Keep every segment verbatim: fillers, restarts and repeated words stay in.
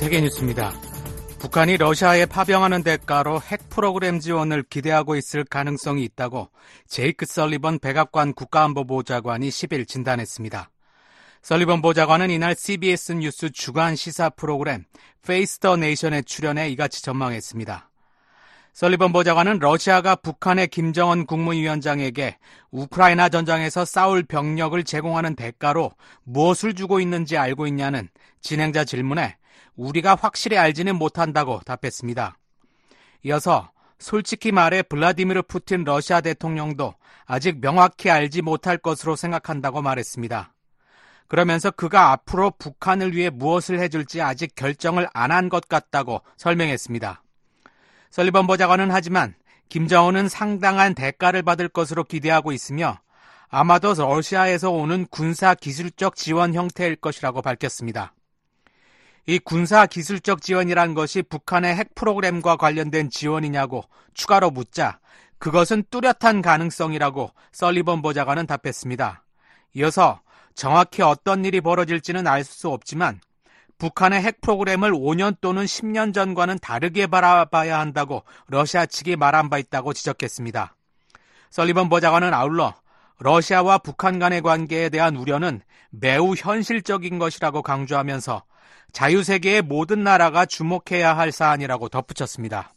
세계뉴스입니다. 북한이 러시아에 파병하는 대가로 핵 프로그램 지원을 기대하고 있을 가능성이 있다고 제이크 설리번 백악관 국가안보보좌관이 십일 진단했습니다. 설리번 보좌관은 이날 씨비에스 뉴스 주간 시사 프로그램 페이스 더 네이션에 출연해 이같이 전망했습니다. 설리번 보좌관은 러시아가 북한의 김정은 국무위원장에게 우크라이나 전장에서 싸울 병력을 제공하는 대가로 무엇을 주고 있는지 알고 있냐는 진행자 질문에 우리가 확실히 알지는 못한다고 답했습니다. 이어서 솔직히 말해 블라디미르 푸틴 러시아 대통령도 아직 명확히 알지 못할 것으로 생각한다고 말했습니다. 그러면서 그가 앞으로 북한을 위해 무엇을 해줄지 아직 결정을 안 한 것 같다고 설명했습니다. 설리번 보좌관은 하지만 김정은은 상당한 대가를 받을 것으로 기대하고 있으며 아마도 러시아에서 오는 군사기술적 지원 형태일 것이라고 밝혔습니다. 이 군사기술적 지원이란 것이 북한의 핵 프로그램과 관련된 지원이냐고 추가로 묻자 그것은 뚜렷한 가능성이라고 설리번 보좌관은 답했습니다. 이어서 정확히 어떤 일이 벌어질지는 알 수 없지만 북한의 핵 프로그램을 오 년 또는 십 년 전과는 다르게 바라봐야 한다고 러시아 측이 말한 바 있다고 지적했습니다. 설리번 보좌관은 아울러 러시아와 북한 간의 관계에 대한 우려는 매우 현실적인 것이라고 강조하면서 자유세계의 모든 나라가 주목해야 할 사안이라고 덧붙였습니다.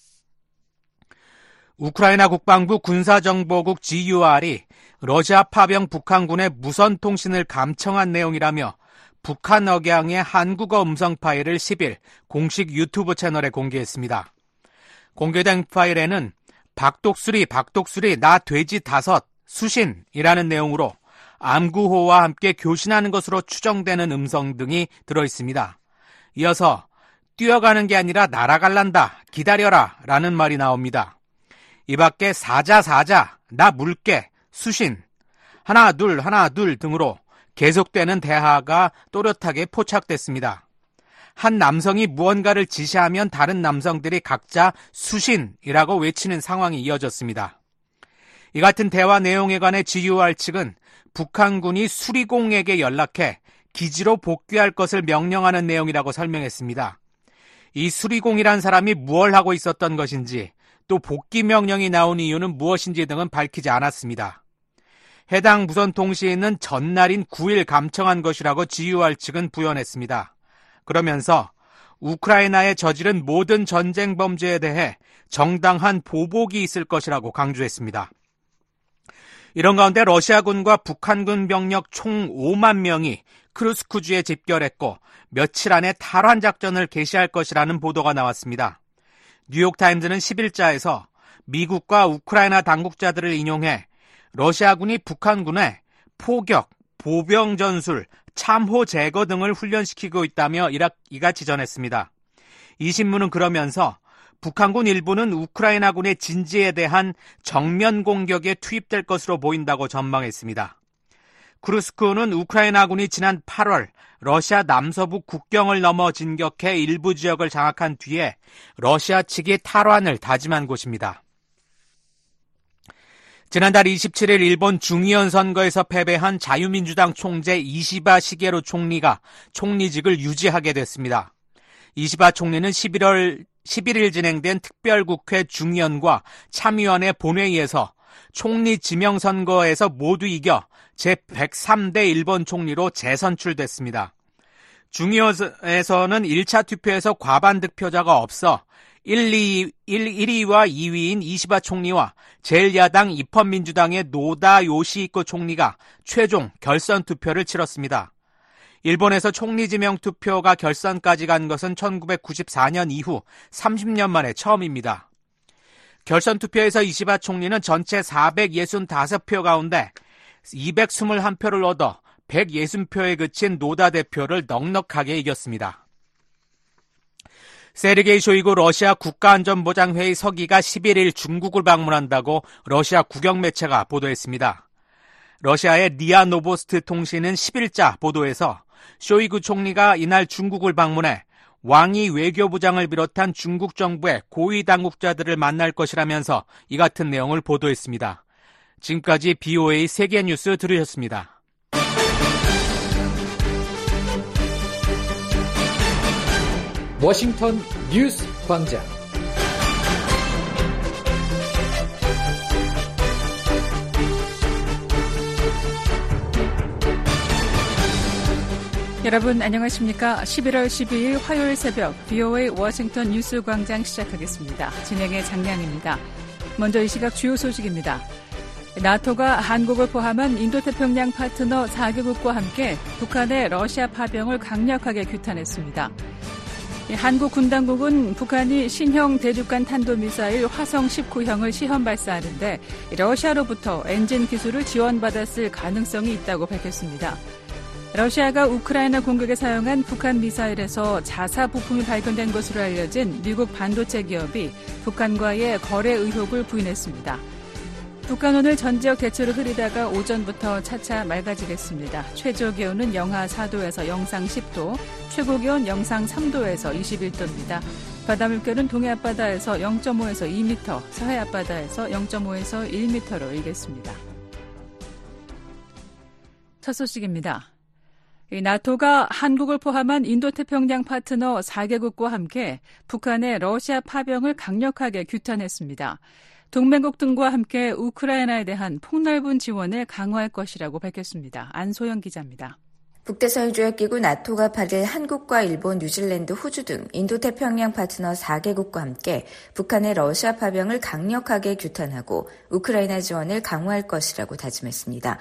우크라이나 국방부 군사정보국 지유알이 러시아 파병 북한군의 무선 통신을 감청한 내용이라며 북한 억양의 한국어 음성 파일을 십일 공식 유튜브 채널에 공개했습니다. 공개된 파일에는 박독수리 박독수리 나 돼지 다섯 수신이라는 내용으로 암구호와 함께 교신하는 것으로 추정되는 음성 등이 들어있습니다. 이어서 뛰어가는 게 아니라 날아갈란다 기다려라 라는 말이 나옵니다. 이 밖에 사자 사자 나 물게 수신 하나 둘 하나 둘 등으로 계속되는 대화가 또렷하게 포착됐습니다. 한 남성이 무언가를 지시하면 다른 남성들이 각자 수신이라고 외치는 상황이 이어졌습니다. 이 같은 대화 내용에 관해 지유알 측은 북한군이 수리공에게 연락해 기지로 복귀할 것을 명령하는 내용이라고 설명했습니다. 이 수리공이란 사람이 무엇을 하고 있었던 것인지 또 복귀 명령이 나온 이유는 무엇인지 등은 밝히지 않았습니다. 해당 무선 통신은 전날인 구 일 감청한 것이라고 지유알 측은 부연했습니다. 그러면서 우크라이나에 저지른 모든 전쟁 범죄에 대해 정당한 보복이 있을 것이라고 강조했습니다. 이런 가운데 러시아군과 북한군 병력 총 오만 명이 크루스크주에 집결했고 며칠 안에 탈환 작전을 개시할 것이라는 보도가 나왔습니다. 뉴욕타임즈는 십일자에서 미국과 우크라이나 당국자들을 인용해 러시아군이 북한군에 포격, 보병 전술, 참호 제거 등을 훈련시키고 있다며 이같이 전했습니다. 이 신문은 그러면서 북한군 일부는 우크라이나군의 진지에 대한 정면 공격에 투입될 것으로 보인다고 전망했습니다. 크루스크는 우크라이나군이 지난 팔월 러시아 남서부 국경을 넘어 진격해 일부 지역을 장악한 뒤에 러시아 측이 탈환을 다짐한 곳입니다. 지난달 이십칠일 일본 중의원 선거에서 패배한 자유민주당 총재 이시바 시게루 총리가 총리직을 유지하게 됐습니다. 이시바 총리는 십일월 십일일 진행된 특별국회 중의원과 참의원의 본회의에서 총리 지명선거에서 모두 이겨 제백삼대 일본 총리로 재선출됐습니다. 중의원에서는 일 차 투표에서 과반 득표자가 없어 일, 이, 일, 일 위와 이 위인 이시바 총리와 제일 야당 입헌민주당의 노다 요시히코 총리가 최종 결선 투표를 치렀습니다. 일본에서 총리 지명 투표가 결선까지 간 것은 천구백구십사년 이후 삼십 년 만에 처음입니다. 결선 투표에서 이시바 총리는 전체 사백육십오 표 가운데 이백이십일 표를 얻어 백육십 표에 그친 노다 대표를 넉넉하게 이겼습니다. 세르게이 쇼이구 러시아 국가안전보장회의 서기가 십일일 중국을 방문한다고 러시아 국영매체가 보도했습니다. 러시아의 리아 노보스트 통신은 십일자 보도에서 쇼이구 총리가 이날 중국을 방문해 왕이 외교부장을 비롯한 중국 정부의 고위 당국자들을 만날 것이라면서 이 같은 내용을 보도했습니다. 지금까지 비오에이 세계뉴스 들으셨습니다. 워싱턴 뉴스 광장. 여러분 안녕하십니까? 십일월 십이일 화요일 새벽 브이오에이 워싱턴 뉴스 광장 시작하겠습니다. 진행의 장량입니다. 먼저 이 시각 주요 소식입니다. 나토가 한국을 포함한 인도태평양 파트너 사 개국과 함께 북한의 러시아 파병을 강력하게 규탄했습니다. 한국 군 당국은 북한이 신형 대륙간 탄도미사일 화성 십구형을 시험 발사하는데 러시아로부터 엔진 기술을 지원받았을 가능성이 있다고 밝혔습니다. 러시아가 우크라이나 공격에 사용한 북한 미사일에서 자사 부품이 발견된 것으로 알려진 미국 반도체 기업이 북한과의 거래 의혹을 부인했습니다. 북한 오늘 전 지역 대체로 흐리다가 오전부터 차차 맑아지겠습니다. 최저 기온은 영하 사도에서 영상 십도, 최고 기온 영상 삼도에서 이십일도입니다. 바다 물결은 동해 앞바다에서 영점오에서 이 미터, 서해 앞바다에서 영점오에서 일 미터로 일겠습니다. 첫 소식입니다. 나토가 한국을 포함한 인도태평양 파트너 사 개국과 함께 북한의 러시아 파병을 강력하게 규탄했습니다. 동맹국 등과 함께 우크라이나에 대한 폭넓은 지원을 강화할 것이라고 밝혔습니다. 안소영 기자입니다. 북대서양조약기구 나토가 팔일 한국과 일본, 뉴질랜드, 호주 등 인도태평양 파트너 사 개국과 함께 북한의 러시아 파병을 강력하게 규탄하고 우크라이나 지원을 강화할 것이라고 다짐했습니다.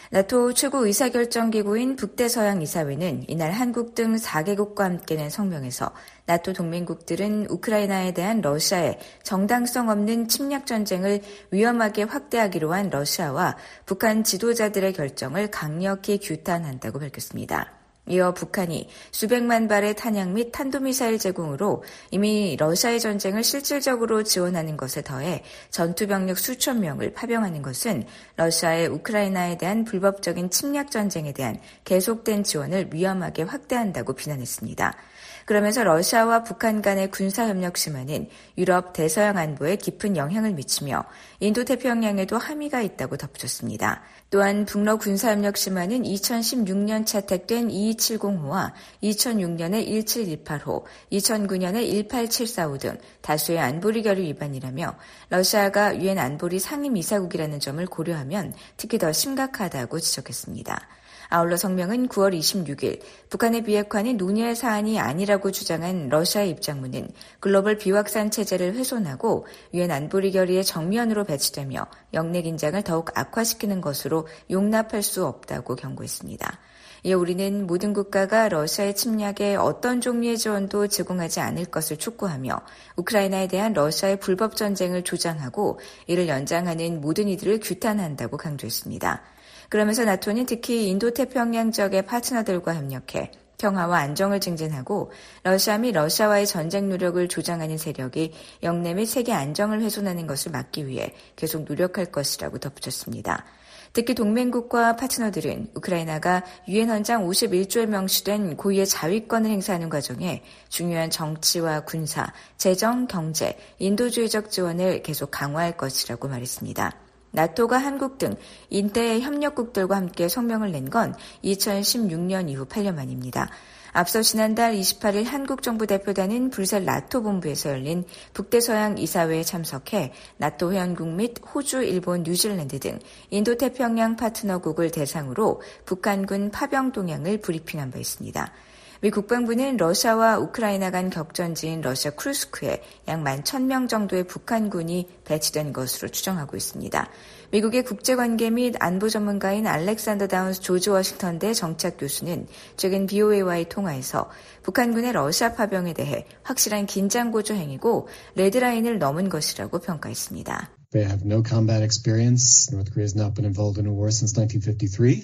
나토 최고 의사결정기구인 북대서양이사회는 이날 한국 등 사 개국과 함께 낸 성명에서 나토 동맹국들은 우크라이나에 대한 러시아의 정당성 없는 침략 전쟁을 위험하게 확대하기로 한 러시아와 북한 지도자들의 결정을 강력히 규탄한다고 밝혔습니다. 이어 북한이 수백만 발의 탄약 및 탄도미사일 제공으로 이미 러시아의 전쟁을 실질적으로 지원하는 것에 더해 전투병력 수천 명을 파병하는 것은 러시아의 우크라이나에 대한 불법적인 침략 전쟁에 대한 계속된 지원을 위험하게 확대한다고 비난했습니다. 그러면서 러시아와 북한 간의 군사협력 심화는 유럽 대서양 안보에 깊은 영향을 미치며 인도태평양에도 함의가 있다고 덧붙였습니다. 또한 북러 군사협력 심화는 이천십육년 채택된 이이칠공호와 이천육년의 일칠일팔호, 이천구년의 일팔칠사오 등 다수의 안보리 결의 위반이라며 러시아가 유엔 안보리 상임이사국이라는 점을 고려하면 특히 더 심각하다고 지적했습니다. 아울러 성명은 구월 이십육일 북한의 비핵화는 논의할 사안이 아니라고 주장한 러시아의 입장문은 글로벌 비확산 체제를 훼손하고 유엔 안보리 결의의 정면으로 배치되며 영내 긴장을 더욱 악화시키는 것으로 용납할 수 없다고 경고했습니다. 이어 우리는 모든 국가가 러시아의 침략에 어떤 종류의 지원도 제공하지 않을 것을 촉구하며 우크라이나에 대한 러시아의 불법 전쟁을 조장하고 이를 연장하는 모든 이들을 규탄한다고 강조했습니다. 그러면서 나토는 특히 인도태평양 지역의 파트너들과 협력해 평화와 안정을 증진하고 러시아 및 러시아와의 전쟁 노력을 조장하는 세력이 영내 및 세계 안정을 훼손하는 것을 막기 위해 계속 노력할 것이라고 덧붙였습니다. 특히 동맹국과 파트너들은 우크라이나가 유엔 헌장 오십일조에 명시된 고유의 자위권을 행사하는 과정에 중요한 정치와 군사, 재정, 경제, 인도주의적 지원을 계속 강화할 것이라고 말했습니다. 나토가 한국 등 인대 협력국들과 함께 성명을 낸 건 이천십육년 이후 팔 년 만입니다. 앞서 지난달 이십팔일 한국 정부 대표단은 브뤼셀 나토 본부에서 열린 북대서양 이사회에 참석해 나토 회원국 및 호주, 일본, 뉴질랜드 등 인도태평양 파트너국을 대상으로 북한군 파병 동향을 브리핑한 바 있습니다. 미 국방부는 러시아와 우크라이나 간 격전지인 러시아 쿠르스크에 약 만 천 명 정도의 북한군이 배치된 것으로 추정하고 있습니다. 미국의 국제관계 및 안보 전문가인 알렉산더 다운스 조지 워싱턴대 정치학 교수는 최근 브이오에이와의 통화에서 북한군의 러시아 파병에 대해 확실한 긴장고조 행위고 레드라인을 넘은 것이라고 평가했습니다. They have no combat experience. North Korea has not been involved in a war since nineteen fifty-three.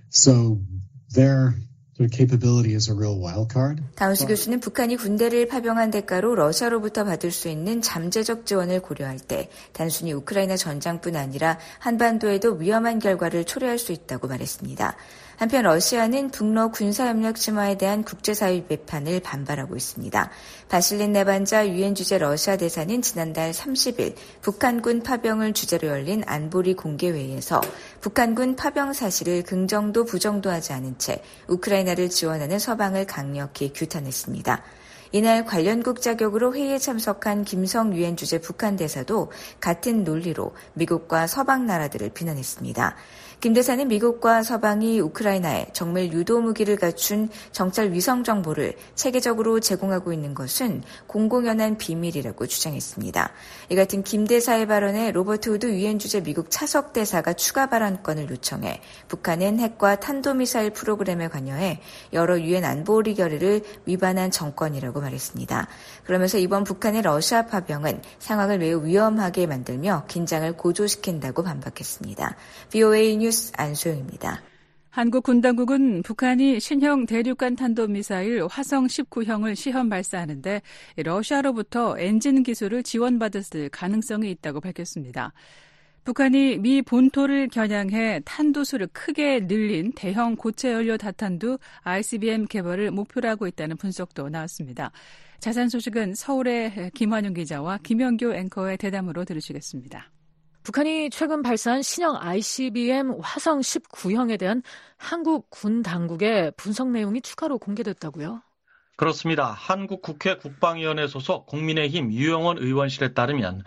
So they're capability is a real wild card. 다운스 교수는 북한이 군대를 파병한 대가로 러시아로부터 받을 수 있는 잠재적 지원을 고려할 때 단순히 우크라이나 전장뿐 아니라 한반도에도 위험한 결과를 초래할 수 있다고 말했습니다. 한편 러시아는 북러 군사협력 심화에 대한 국제사회 비판을 반발하고 있습니다. 바실린 네반자 유엔 주재 러시아 대사는 지난달 삼십일 북한군 파병을 주제로 열린 안보리 공개회의에서 북한군 파병 사실을 긍정도 부정도 하지 않은 채 우크라이나를 지원하는 서방을 강력히 규탄했습니다. 이날 관련국 자격으로 회의에 참석한 김성 유엔 주재 북한 대사도 같은 논리로 미국과 서방 나라들을 비난했습니다. 김 대사는 미국과 서방이 우크라이나에 정밀 유도 무기를 갖춘 정찰 위성 정보를 체계적으로 제공하고 있는 것은 공공연한 비밀이라고 주장했습니다. 이 같은 김 대사의 발언에 로버트 우드 유엔 주재 미국 차석 대사가 추가 발언권을 요청해 북한은 핵과 탄도미사일 프로그램에 관여해 여러 유엔 안보리 결의를 위반한 정권이라고 말했습니다. 그러면서 이번 북한의 러시아 파병은 상황을 매우 위험하게 만들며 긴장을 고조시킨다고 반박했습니다. 브이오에이 뉴스 안소영입니다. 한국 군 당국은 북한이 신형 대륙간 탄도미사일 화성 십구형을 시험 발사하는데 러시아로부터 엔진 기술을 지원받았을 가능성이 있다고 밝혔습니다. 북한이 미 본토를 겨냥해 탄도수를 크게 늘린 대형 고체 연료 다탄두 아이씨비엠 개발을 목표로 하고 있다는 분석도 나왔습니다. 자세한 소식은 서울의 김환영 기자와 김영교 앵커의 대담으로 들으시겠습니다. 북한이 최근 발사한 신형 아이씨비엠 화성 십구형에 대한 한국 군 당국의 분석 내용이 추가로 공개됐다고요? 그렇습니다. 한국 국회 국방위원회 소속 국민의힘 유영원 의원실에 따르면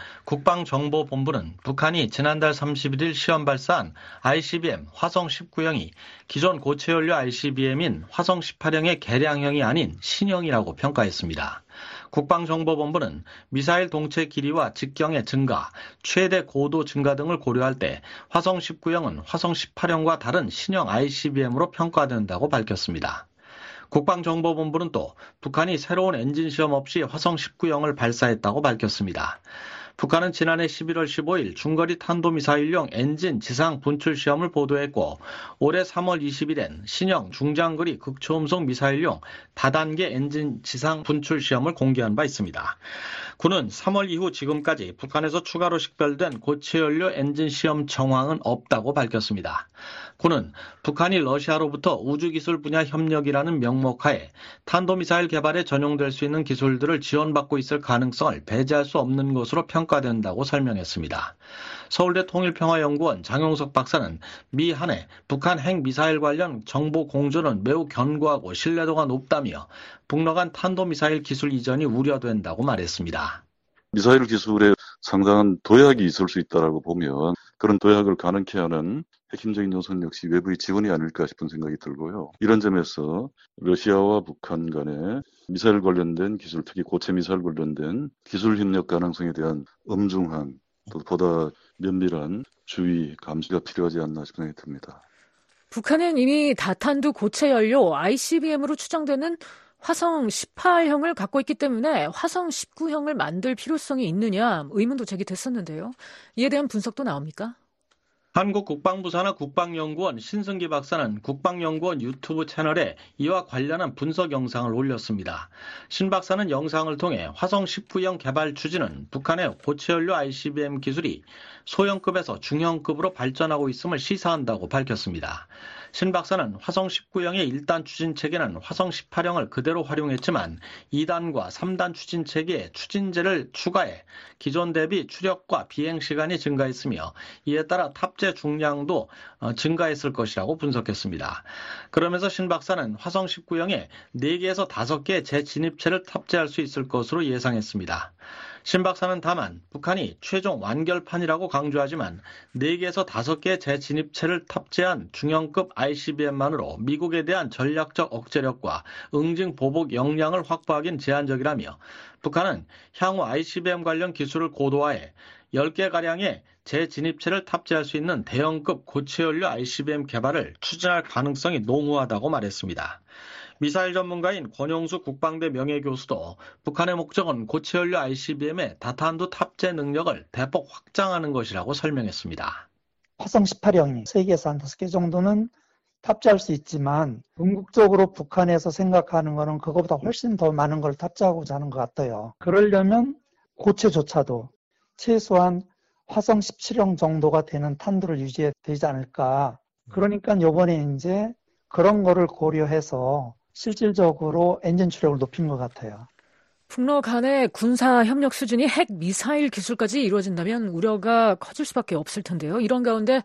국방정보본부는 북한이 지난달 삼십일일 시험 발사한 아이씨비엠 화성 십구형이 기존 고체연료 아이씨비엠인 화성 십팔형의 개량형이 아닌 신형이라고 평가했습니다. 국방정보본부는 미사일 동체 길이와 직경의 증가, 최대 고도 증가 등을 고려할 때 화성 십구형은 화성 십팔형과 다른 신형 아이씨비엠으로 평가된다고 밝혔습니다. 국방정보본부는 또 북한이 새로운 엔진 시험 없이 화성 십구형을 발사했다고 밝혔습니다. 북한은 지난해 십일월 십오일 중거리 탄도미사일용 엔진 지상 분출 시험을 보도했고 올해 삼월 이십일엔 신형 중장거리 극초음속 미사일용 다단계 엔진 지상 분출 시험을 공개한 바 있습니다. 군은 삼월 이후 지금까지 북한에서 추가로 식별된 고체연료 엔진 시험 정황은 없다고 밝혔습니다. 군은 북한이 러시아로부터 우주기술 분야 협력이라는 명목하에 탄도미사일 개발에 전용될 수 있는 기술들을 지원받고 있을 가능성을 배제할 수 없는 것으로 평가된다고 설명했습니다. 서울대 통일평화연구원 장용석 박사는 미 한 해 북한 핵미사일 관련 정보 공조는 매우 견고하고 신뢰도가 높다며 북러 간 탄도미사일 기술 이전이 우려된다고 말했습니다. 미사일 기술에 상당한 도약이 있을 수 있다고 보면 그런 도약을 가능케 하는 핵심적인 요소는 역시 외부의 지원이 아닐까 싶은 생각이 들고요. 이런 점에서 러시아와 북한 간의 미사일 관련된 기술, 특히 고체 미사일 관련된 기술 협력 가능성에 대한 엄중한 또 보다 면밀한 주의, 감시가 필요하지 않나 싶은 생각이 듭니다. 북한은 이미 다탄두 고체 연료 아이씨비엠으로 추정되는 화성 십팔형을 갖고 있기 때문에 화성 십구형을 만들 필요성이 있느냐 의문도 제기됐었는데요. 이에 대한 분석도 나옵니까? 한국 국방부 산하 국방연구원 신승기 박사는 국방연구원 유튜브 채널에 이와 관련한 분석 영상을 올렸습니다. 신 박사는 영상을 통해 화성 십구형 개발 추진은 북한의 고체연료 아이씨비엠 기술이 소형급에서 중형급으로 발전하고 있음을 시사한다고 밝혔습니다. 신 박사는 화성 십구형의 일 단 추진 체계는 화성 십팔형을 그대로 활용했지만 이 단과 삼 단 추진 체계에 추진제를 추가해 기존 대비 추력과 비행 시간이 증가했으며 이에 따라 탑재 중량도 증가했을 것이라고 분석했습니다. 그러면서 신 박사는 화성 십구형에 네 개에서 다섯 개의 재진입체를 탑재할 수 있을 것으로 예상했습니다. 신 박사는 다만 북한이 최종 완결판이라고 강조하지만 네 개에서 다섯 개의 재진입체를 탑재한 중형급 아이씨비엠만으로 미국에 대한 전략적 억제력과 응징 보복 역량을 확보하긴 제한적이라며 북한은 향후 아이씨비엠 관련 기술을 고도화해 열 개가량의 재진입체를 탑재할 수 있는 대형급 고체연료 아이씨비엠 개발을 추진할 가능성이 농후하다고 말했습니다. 미사일 전문가인 권용수 국방대 명예교수도 북한의 목적은 고체연료 아이씨비엠의 다탄두 탑재 능력을 대폭 확장하는 것이라고 설명했습니다. 화성 십팔형이 세 개에서 한 다섯 개 정도는 탑재할 수 있지만 궁극적으로 북한에서 생각하는 거는 그거보다 훨씬 더 많은 걸 탑재하고자 하는 것 같아요. 그러려면 고체조차도 최소한 화성 십칠형 정도가 되는 탄두를 유지해야 되지 않을까. 그러니까 이번에 이제 그런 거를 고려해서 실질적으로 엔진 추력을 높인 것 같아요. 북러 간의 군사 협력 수준이 핵 미사일 기술까지 이루어진다면 우려가 커질 수밖에 없을 텐데요. 이런 가운데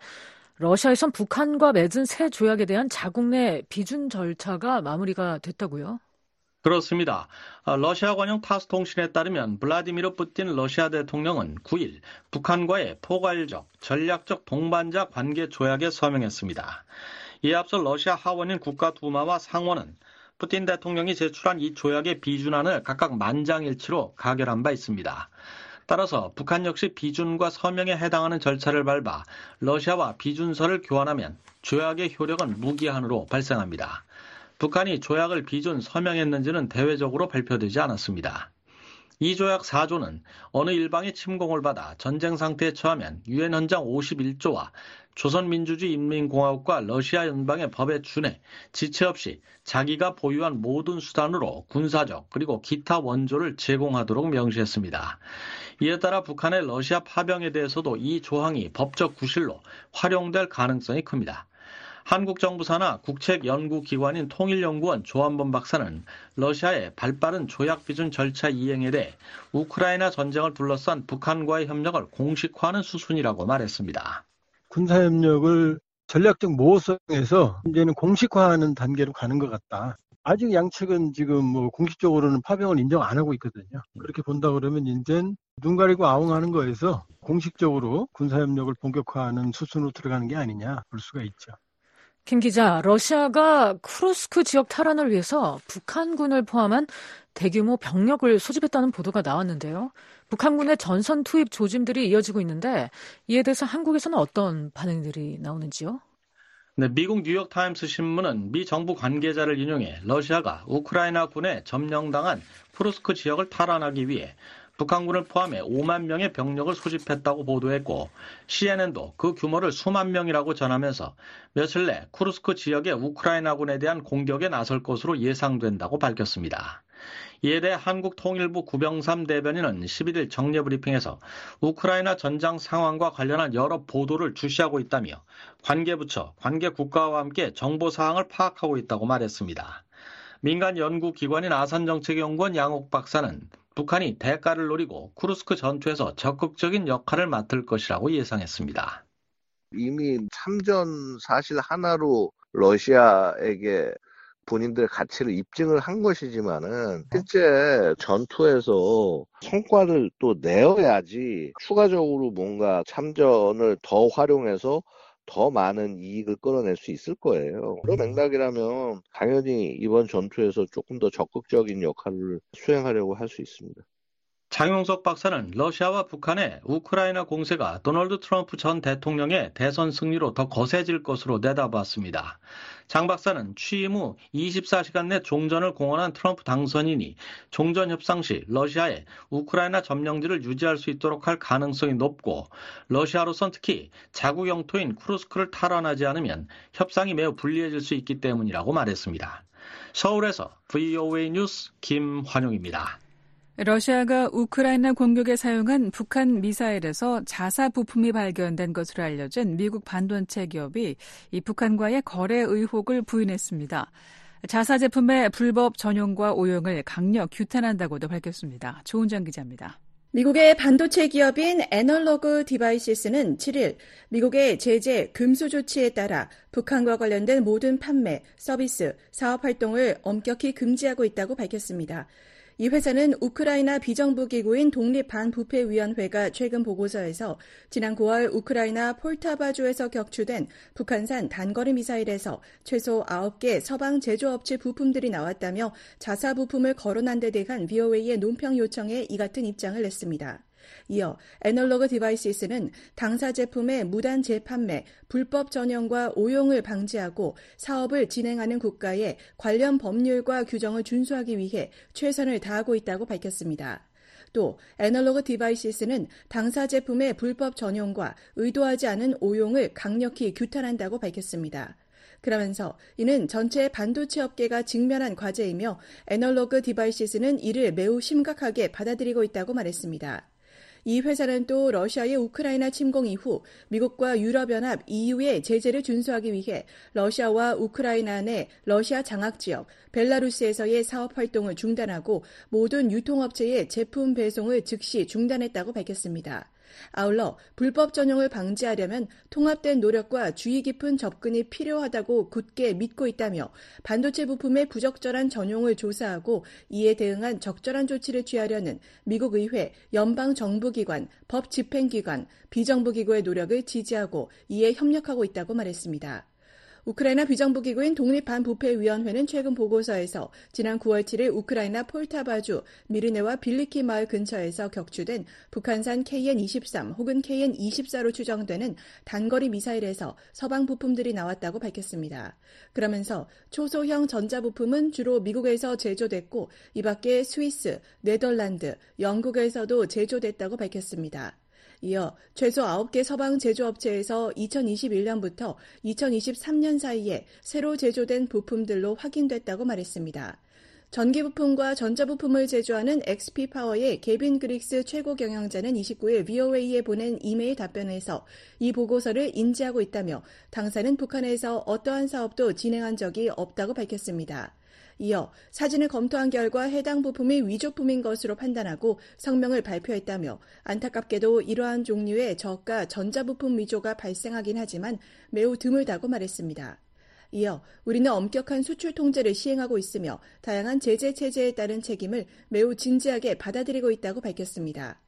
러시아에선 북한과 맺은 새 조약에 대한 자국 내 비준 절차가 마무리가 됐다고요? 그렇습니다. 러시아 관영 타스 통신에 따르면 블라디미르 푸틴 러시아 대통령은 구 일 북한과의 포괄적, 전략적 동반자 관계 조약에 서명했습니다. 이에 앞서 러시아 하원인 국가두마와 상원은 푸틴 대통령이 제출한 이 조약의 비준안을 각각 만장일치로 가결한 바 있습니다. 따라서 북한 역시 비준과 서명에 해당하는 절차를 밟아 러시아와 비준서를 교환하면 조약의 효력은 무기한으로 발생합니다. 북한이 조약을 비준 서명했는지는 대외적으로 발표되지 않았습니다. 이 조약 사 조는 어느 일방이 침공을 받아 전쟁 상태에 처하면 유엔 헌장 오십일 조와 조선민주주의 인민공화국과 러시아 연방의 법에 준해 지체 없이 자기가 보유한 모든 수단으로 군사적 그리고 기타 원조를 제공하도록 명시했습니다. 이에 따라 북한의 러시아 파병에 대해서도 이 조항이 법적 구실로 활용될 가능성이 큽니다. 한국 정부 산하 국책연구기관인 통일연구원 조한범 박사는 러시아의 발빠른 조약 비준 절차 이행에 대해 우크라이나 전쟁을 둘러싼 북한과의 협력을 공식화하는 수순이라고 말했습니다. 군사협력을 전략적 모호성에서 이제는 공식화하는 단계로 가는 것 같다. 아직 양측은 지금 뭐 공식적으로는 파병을 인정 안 하고 있거든요. 그렇게 본다 그러면 이제는 눈 가리고 아웅하는 거에서 공식적으로 군사협력을 본격화하는 수순으로 들어가는 게 아니냐 볼 수가 있죠. 김 기자, 러시아가 쿠르스크 지역 탈환을 위해서 북한군을 포함한 대규모 병력을 소집했다는 보도가 나왔는데요. 북한군의 전선 투입 조짐들이 이어지고 있는데 이에 대해서 한국에서는 어떤 반응들이 나오는지요? 네, 미국 뉴욕타임스 신문은 미 정부 관계자를 인용해 러시아가 우크라이나 군에 점령당한 쿠르스크 지역을 탈환하기 위해 북한군을 포함해 오만 명의 병력을 소집했다고 보도했고 씨엔엔도 그 규모를 수만 명이라고 전하면서 며칠 내 쿠르스크 지역의 우크라이나군에 대한 공격에 나설 것으로 예상된다고 밝혔습니다. 이에 대해 한국통일부 구병삼 대변인은 십일 일 정례 브리핑에서 우크라이나 전장 상황과 관련한 여러 보도를 주시하고 있다며 관계부처, 관계국가와 함께 정보사항을 파악하고 있다고 말했습니다. 민간 연구기관인 아산정책연구원 양옥 박사는 북한이 대가를 노리고 쿠르스크 전투에서 적극적인 역할을 맡을 것이라고 예상했습니다. 이미 참전 사실 하나로 러시아에게 본인들의 가치를 입증을 한 것이지만은 실제 전투에서 성과를 또 내어야지 추가적으로 뭔가 참전을 더 활용해서 더 많은 이익을 끌어낼 수 있을 거예요. 그런 맥락이라면 당연히 이번 전투에서 조금 더 적극적인 역할을 수행하려고 할 수 있습니다. 장용석 박사는 러시아와 북한의 우크라이나 공세가 도널드 트럼프 전 대통령의 대선 승리로 더 거세질 것으로 내다봤습니다. 장 박사는 취임 후 이십사 시간 내 종전을 공언한 트럼프 당선인이 종전 협상 시 러시아의 우크라이나 점령지를 유지할 수 있도록 할 가능성이 높고 러시아로선 특히 자국 영토인 쿠르스크를 탈환하지 않으면 협상이 매우 불리해질 수 있기 때문이라고 말했습니다. 서울에서 브이오에이 뉴스 김환용입니다. 러시아가 우크라이나 공격에 사용한 북한 미사일에서 자사 부품이 발견된 것으로 알려진 미국 반도체 기업이 이 북한과의 거래 의혹을 부인했습니다. 자사 제품의 불법 전용과 오용을 강력 규탄한다고도 밝혔습니다. 조은정 기자입니다. 미국의 반도체 기업인 애널로그 디바이시스는 칠 일 미국의 제재, 금수 조치에 따라 북한과 관련된 모든 판매, 서비스, 사업 활동을 엄격히 금지하고 있다고 밝혔습니다. 이 회사는 우크라이나 비정부기구인 독립반부패위원회가 최근 보고서에서 지난 구월 우크라이나 폴타바주에서 격추된 북한산 단거리 미사일에서 최소 아홉 개 서방 제조업체 부품들이 나왔다며 자사 부품을 거론한 데 대한 브이오에이의 논평 요청에 이 같은 입장을 냈습니다. 이어 애널로그 디바이시스는 당사 제품의 무단 재판매, 불법 전용과 오용을 방지하고 사업을 진행하는 국가에 관련 법률과 규정을 준수하기 위해 최선을 다하고 있다고 밝혔습니다. 또 애널로그 디바이시스는 당사 제품의 불법 전용과 의도하지 않은 오용을 강력히 규탄한다고 밝혔습니다. 그러면서 이는 전체 반도체 업계가 직면한 과제이며 애널로그 디바이시스는 이를 매우 심각하게 받아들이고 있다고 말했습니다. 이 회사는 또 러시아의 우크라이나 침공 이후 미국과 유럽연합 이유의 제재를 준수하기 위해 러시아와 우크라이나 내 러시아 장악지역 벨라루스에서의 사업 활동을 중단하고 모든 유통업체의 제품 배송을 즉시 중단했다고 밝혔습니다. 아울러 불법 전용을 방지하려면 통합된 노력과 주의 깊은 접근이 필요하다고 굳게 믿고 있다며 반도체 부품의 부적절한 전용을 조사하고 이에 대응한 적절한 조치를 취하려는 미국 의회, 연방정부기관, 법집행기관, 비정부기구의 노력을 지지하고 이에 협력하고 있다고 말했습니다. 우크라이나 비정부기구인 독립반부패위원회는 최근 보고서에서 지난 구월 칠일 우크라이나 폴타바주 미르네와 빌리키 마을 근처에서 격추된 북한산 케이엔 이십삼 혹은 케이엔 이십사로 추정되는 단거리 미사일에서 서방 부품들이 나왔다고 밝혔습니다. 그러면서 초소형 전자부품은 주로 미국에서 제조됐고 이 밖에 스위스, 네덜란드, 영국에서도 제조됐다고 밝혔습니다. 이어 최소 아홉 개 서방 제조업체에서 이천이십일년부터 이천이십삼년 사이에 새로 제조된 부품들로 확인됐다고 말했습니다. 전기부품과 전자부품을 제조하는 엑스피파워의 게빈 그릭스 최고 경영자는 이십구일 브이오에이에 보낸 이메일 답변에서 이 보고서를 인지하고 있다며 당사는 북한에서 어떠한 사업도 진행한 적이 없다고 밝혔습니다. 이어 사진을 검토한 결과 해당 부품이 위조품인 것으로 판단하고 성명을 발표했다며 안타깝게도 이러한 종류의 저가 전자부품 위조가 발생하긴 하지만 매우 드물다고 말했습니다. 이어 우리는 엄격한 수출 통제를 시행하고 있으며 다양한 제재 체제에 따른 책임을 매우 진지하게 받아들이고 있다고 밝혔습니다.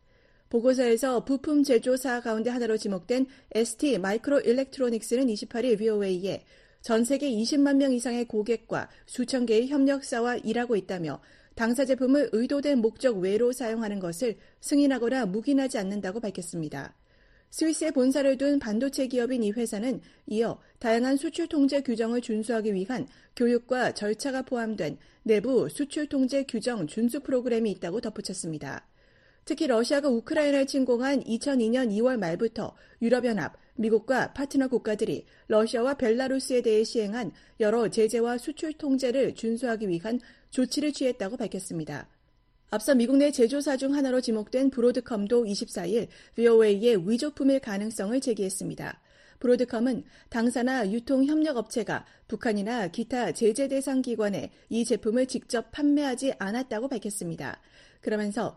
보고서에서 부품 제조사 가운데 하나로 지목된 에스티 마이크로 일렉트로닉스는 이십팔일 브이오에이에 전 세계 이십만 명 이상의 고객과 수천 개의 협력사와 일하고 있다며 당사 제품을 의도된 목적 외로 사용하는 것을 승인하거나 묵인하지 않는다고 밝혔습니다. 스위스에 본사를 둔 반도체 기업인 이 회사는 이어 다양한 수출 통제 규정을 준수하기 위한 교육과 절차가 포함된 내부 수출 통제 규정 준수 프로그램이 있다고 덧붙였습니다. 특히 러시아가 우크라이나를 침공한 이천이년 이월 말부터 유럽연합, 미국과 파트너 국가들이 러시아와 벨라루스에 대해 시행한 여러 제재와 수출 통제를 준수하기 위한 조치를 취했다고 밝혔습니다. 앞서 미국 내 제조사 중 하나로 지목된 브로드컴도 이십사일 브이오에이의 위조품일 가능성을 제기했습니다. 브로드컴은 당사나 유통협력업체가 북한이나 기타 제재 대상 기관에 이 제품을 직접 판매하지 않았다고 밝혔습니다. 그러면서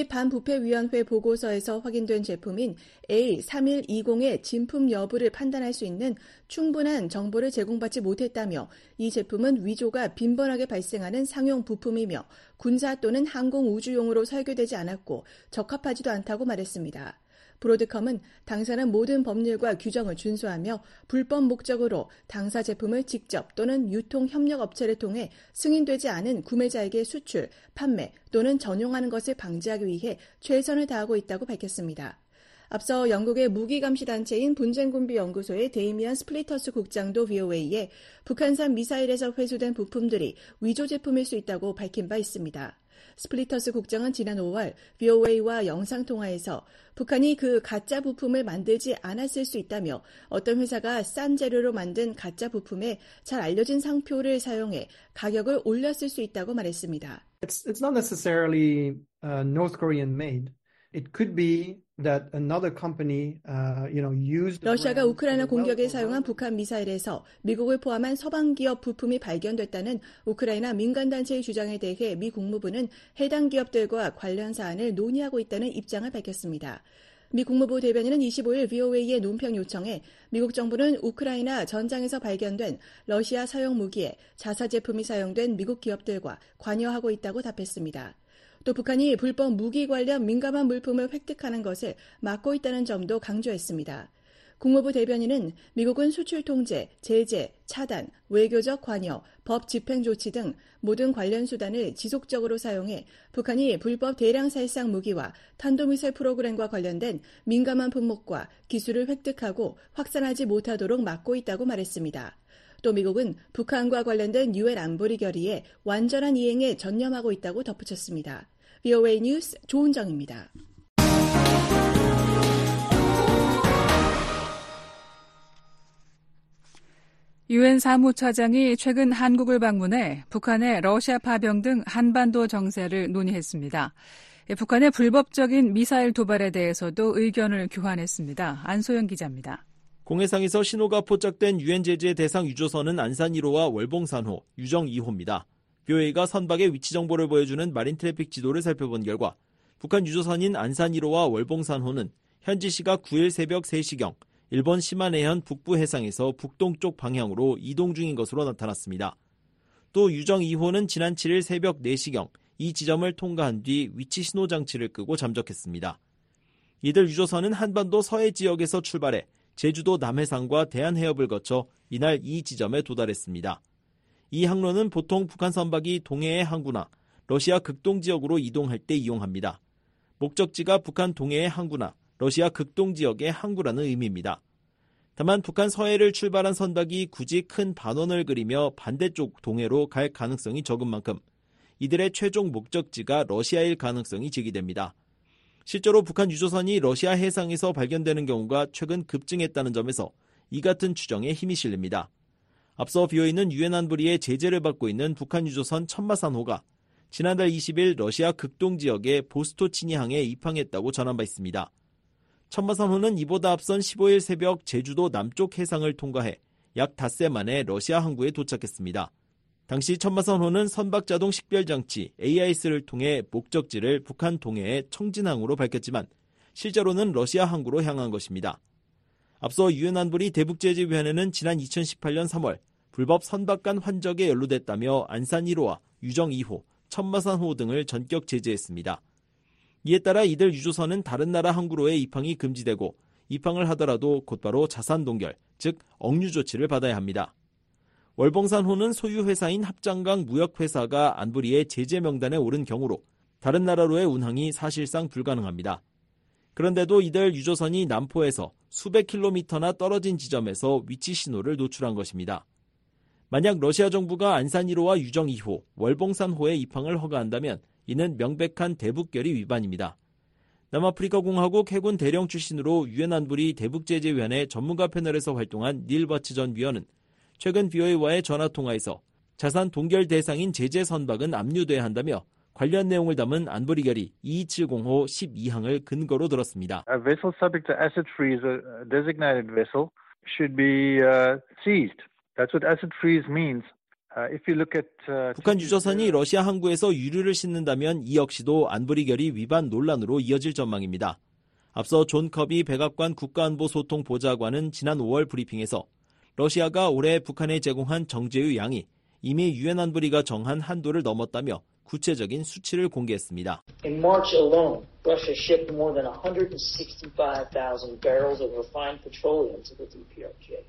독립반부패위원회 보고서에서 확인된 제품인 에이 삼일이공의 진품 여부를 판단할 수 있는 충분한 정보를 제공받지 못했다며 이 제품은 위조가 빈번하게 발생하는 상용 부품이며 군사 또는 항공우주용으로 설계되지 않았고 적합하지도 않다고 말했습니다. 브로드컴은 당사는 모든 법률과 규정을 준수하며 불법 목적으로 당사 제품을 직접 또는 유통협력업체를 통해 승인되지 않은 구매자에게 수출, 판매 또는 전용하는 것을 방지하기 위해 최선을 다하고 있다고 밝혔습니다. 앞서 영국의 무기감시단체인 분쟁군비연구소의 데이미언 스플리터스 국장도 브이오에이에 북한산 미사일에서 회수된 부품들이 위조 제품일 수 있다고 밝힌 바 있습니다. 스플리터스 국장은 지난 오월 브이오에이와 영상통화에서 북한이 그 가짜 부품을 만들지 않았을 수 있다며 어떤 회사가 싼 재료로 만든 가짜 부품에 잘 알려진 상표를 사용해 가격을 올렸을 수 있다고 말했습니다. It's, it's not necessarily uh, North Korean made. It could be that another company, uh, you know, used. 러시아가 우크라이나 공격에 사용한 북한 미사일에서 미국을 포함한 서방 기업 부품이 발견됐다는 우크라이나 민간단체의 주장에 대해 미 국무부는 해당 기업들과 관련 사안을 논의하고 있다는 입장을 밝혔습니다. 미 국무부 대변인은 이십오일 브이오에이의 논평 요청에 미국 정부는 우크라이나 전장에서 발견된 러시아 사용 무기에 자사 제품이 사용된 미국 기업들과 관여하고 있다고 답했습니다. 또 북한이 불법 무기 관련 민감한 물품을 획득하는 것을 막고 있다는 점도 강조했습니다. 국무부 대변인은 미국은 수출 통제, 제재, 차단, 외교적 관여, 법 집행 조치 등 모든 관련 수단을 지속적으로 사용해 북한이 불법 대량 살상 무기와 탄도미사일 프로그램과 관련된 민감한 품목과 기술을 획득하고 확산하지 못하도록 막고 있다고 말했습니다. 또 미국은 북한과 관련된 유엔 안보리 결의에 완전한 이행에 전념하고 있다고 덧붙였습니다. 브이오에이 뉴스 조은정입니다. 유엔 사무처장이 최근 한국을 방문해 북한의 러시아 파병 등 한반도 정세를 논의했습니다. 북한의 불법적인 미사일 도발에 대해서도 의견을 교환했습니다. 안소영 기자입니다. 공해상에서 신호가 포착된 유엔 제재 대상 유조선은 안산 일 호와 월봉산호, 유정 이 호입니다. 브이오에이가 선박의 위치 정보를 보여주는 마린 트래픽 지도를 살펴본 결과 북한 유조선인 안산 일 호와 월봉산호는 현지 시각 구 일 새벽 세 시경 일본 시마네현 북부 해상에서 북동쪽 방향으로 이동 중인 것으로 나타났습니다. 또 유정 이 호는 지난 칠 일 새벽 네 시경 이 지점을 통과한 뒤 위치 신호 장치를 끄고 잠적했습니다. 이들 유조선은 한반도 서해 지역에서 출발해 제주도 남해상과 대한해협을 거쳐 이날 이 지점에 도달했습니다. 이 항로는 보통 북한 선박이 동해의 항구나 러시아 극동 지역으로 이동할 때 이용합니다. 목적지가 북한 동해의 항구나 러시아 극동 지역의 항구라는 의미입니다. 다만 북한 서해를 출발한 선박이 굳이 큰 반원을 그리며 반대쪽 동해로 갈 가능성이 적은 만큼 이들의 최종 목적지가 러시아일 가능성이 제기됩니다. 실제로 북한 유조선이 러시아 해상에서 발견되는 경우가 최근 급증했다는 점에서 이 같은 추정에 힘이 실립니다. 앞서 비오이는 유엔 안보리의 제재를 받고 있는 북한 유조선 천마산호가 지난달 이십 일 러시아 극동 지역의 보스토치니항에 입항했다고 전한 바 있습니다. 천마산호는 이보다 앞선 십오 일 새벽 제주도 남쪽 해상을 통과해 약 닷새 만에 러시아 항구에 도착했습니다. 당시 천마산호는 선박자동 식별장치 에이아이에스를 통해 목적지를 북한 동해의 청진항으로 밝혔지만 실제로는 러시아 항구로 향한 것입니다. 앞서 유엔 안보리 대북제재위원회는 지난 이천십팔 년 삼월 불법 선박 간 환적에 연루됐다며 안산 일 호와 유정 이 호, 천마산호 등을 전격 제재했습니다. 이에 따라 이들 유조선은 다른 나라 항구로의 입항이 금지되고 입항을 하더라도 곧바로 자산 동결, 즉 억류 조치를 받아야 합니다. 월봉산호는 소유 회사인 합장강 무역회사가 안보리의 제재 명단에 오른 경우로 다른 나라로의 운항이 사실상 불가능합니다. 그런데도 이들 유조선이 남포에서 수백 킬로미터나 떨어진 지점에서 위치 신호를 노출한 것입니다. 만약 러시아 정부가 안산 일 호와 유정 이 호, 월봉산호의 입항을 허가한다면 이는 명백한 대북결의 위반입니다. 남아프리카 공화국 해군 대령 출신으로 유엔 안보리 대북제재위원회 전문가 패널에서 활동한 닐 버츠 전 위원은 최근 비오이와의 전화통화에서 자산 동결 대상인 제재 선박은 압류돼야 한다며 관련 내용을 담은 안보리 결의 이이칠공 호 십이 항을 근거로 들었습니다. A vessel subject to asset freeze, a designated vessel, should be uh, seized. That's what asset freeze means. Uh, if you look at, uh, 북한 유조선이 러시아 항구에서 유류를 싣는다면 이 역시도 안보리 결의 위반 논란으로 이어질 전망입니다. 앞서 존 커비 백악관 국가안보소통보좌관은 지난 오월 브리핑에서 러시아가 올해 북한에 제공한 정제유 양이 이미 유엔 안보리가 정한 한도를 넘었다며 구체적인 수치를 공개했습니다. In March alone, Russia shipped more than one hundred sixty-five thousand barrels of refined petroleum to the 디피아르케이.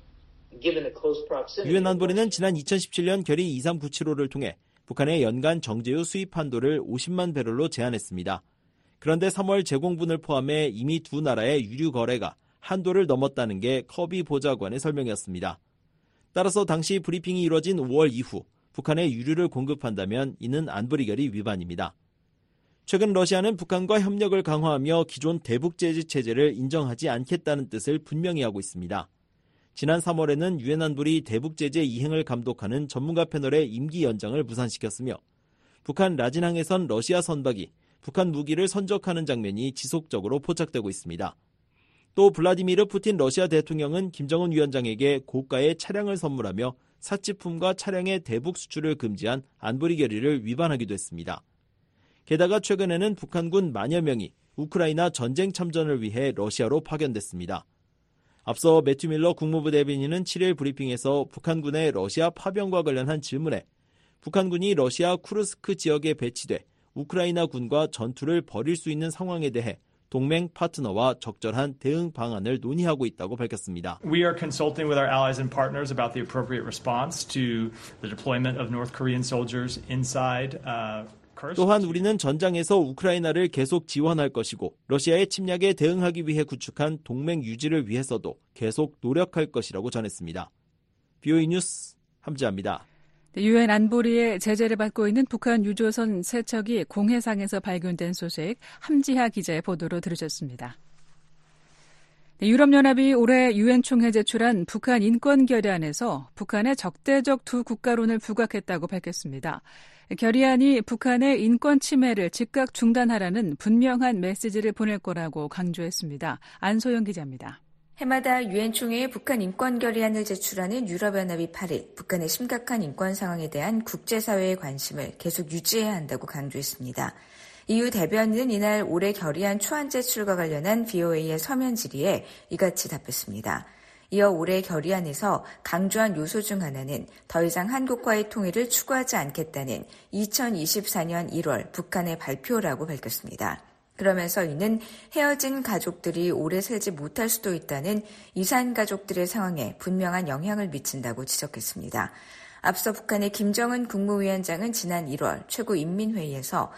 유엔 안보리는 지난 이천십칠 년 결의 이삼구칠오를 통해 북한의 연간 정제유 수입 한도를 오십만 배럴로 제한했습니다. 그런데 삼월 제공분을 포함해 이미 두 나라의 유류 거래가 한도를 넘었다는 게 커비 보좌관의 설명이었습니다. 따라서 당시 브리핑이 이뤄진 오월 이후 북한에 유류를 공급한다면 이는 안보리 결의 위반입니다. 최근 러시아는 북한과 협력을 강화하며 기존 대북제재 체제를 인정하지 않겠다는 뜻을 분명히 하고 있습니다. 지난 삼월에는 유엔 안보리 대북제재 이행을 감독하는 전문가 패널의 임기 연장을 무산시켰으며 북한 라진항에선 러시아 선박이 북한 무기를 선적하는 장면이 지속적으로 포착되고 있습니다. 또 블라디미르 푸틴 러시아 대통령은 김정은 위원장에게 고가의 차량을 선물하며 사치품과 차량의 대북 수출을 금지한 안보리 결의를 위반하기도 했습니다. 게다가 최근에는 북한군 만여 명이 우크라이나 전쟁 참전을 위해 러시아로 파견됐습니다. 앞서 매튜 밀러 국무부 대변인은 칠 일 브리핑에서 북한군의 러시아 파병과 관련한 질문에 북한군이 러시아 쿠르스크 지역에 배치돼 우크라이나 군과 전투를 벌일 수 있는 상황에 대해 동맹 파트너와 적절한 대응 방안을 논의하고 있다고 밝혔습니다. We are consulting with our allies and partners about the appropriate response to the deployment of North Korean soldiers inside uh, 또한 우리는 전장에서 우크라이나를 계속 지원할 것이고 러시아의 침략에 대응하기 위해 구축한 동맹 유지를 위해서도 계속 노력할 것이라고 전했습니다. 비오이 뉴스 함지아입니다. 유엔 안보리의 제재를 받고 있는 북한 유조선 세 척이 공해상에서 발견된 소식 함지하 기자의 보도로 들으셨습니다. 유럽연합이 올해 유엔 총회에 제출한 북한 인권 결의안에서 북한의 적대적 두 국가론을 부각했다고 밝혔습니다. 결의안이 북한의 인권 침해를 즉각 중단하라는 분명한 메시지를 보낼 거라고 강조했습니다. 안소영 기자입니다. 해마다 유엔 총회에 북한 인권 결의안을 제출하는 유럽연합이 팔 일 북한의 심각한 인권 상황에 대한 국제사회의 관심을 계속 유지해야 한다고 강조했습니다. 이유 대변인은 이날 올해 결의안 초안 제출과 관련한 브이오에이의 서면 질의에 이같이 답했습니다. 이어 올해 결의안에서 강조한 요소 중 하나는 더 이상 한국과의 통일을 추구하지 않겠다는 이천이십사년 일월 북한의 발표라고 밝혔습니다. 그러면서 이는 헤어진 가족들이 오래 살지 못할 수도 있다는 이산 가족들의 상황에 분명한 영향을 미친다고 지적했습니다. 앞서 북한의 김정은 국무위원장은 지난 일월 최고인민회의에서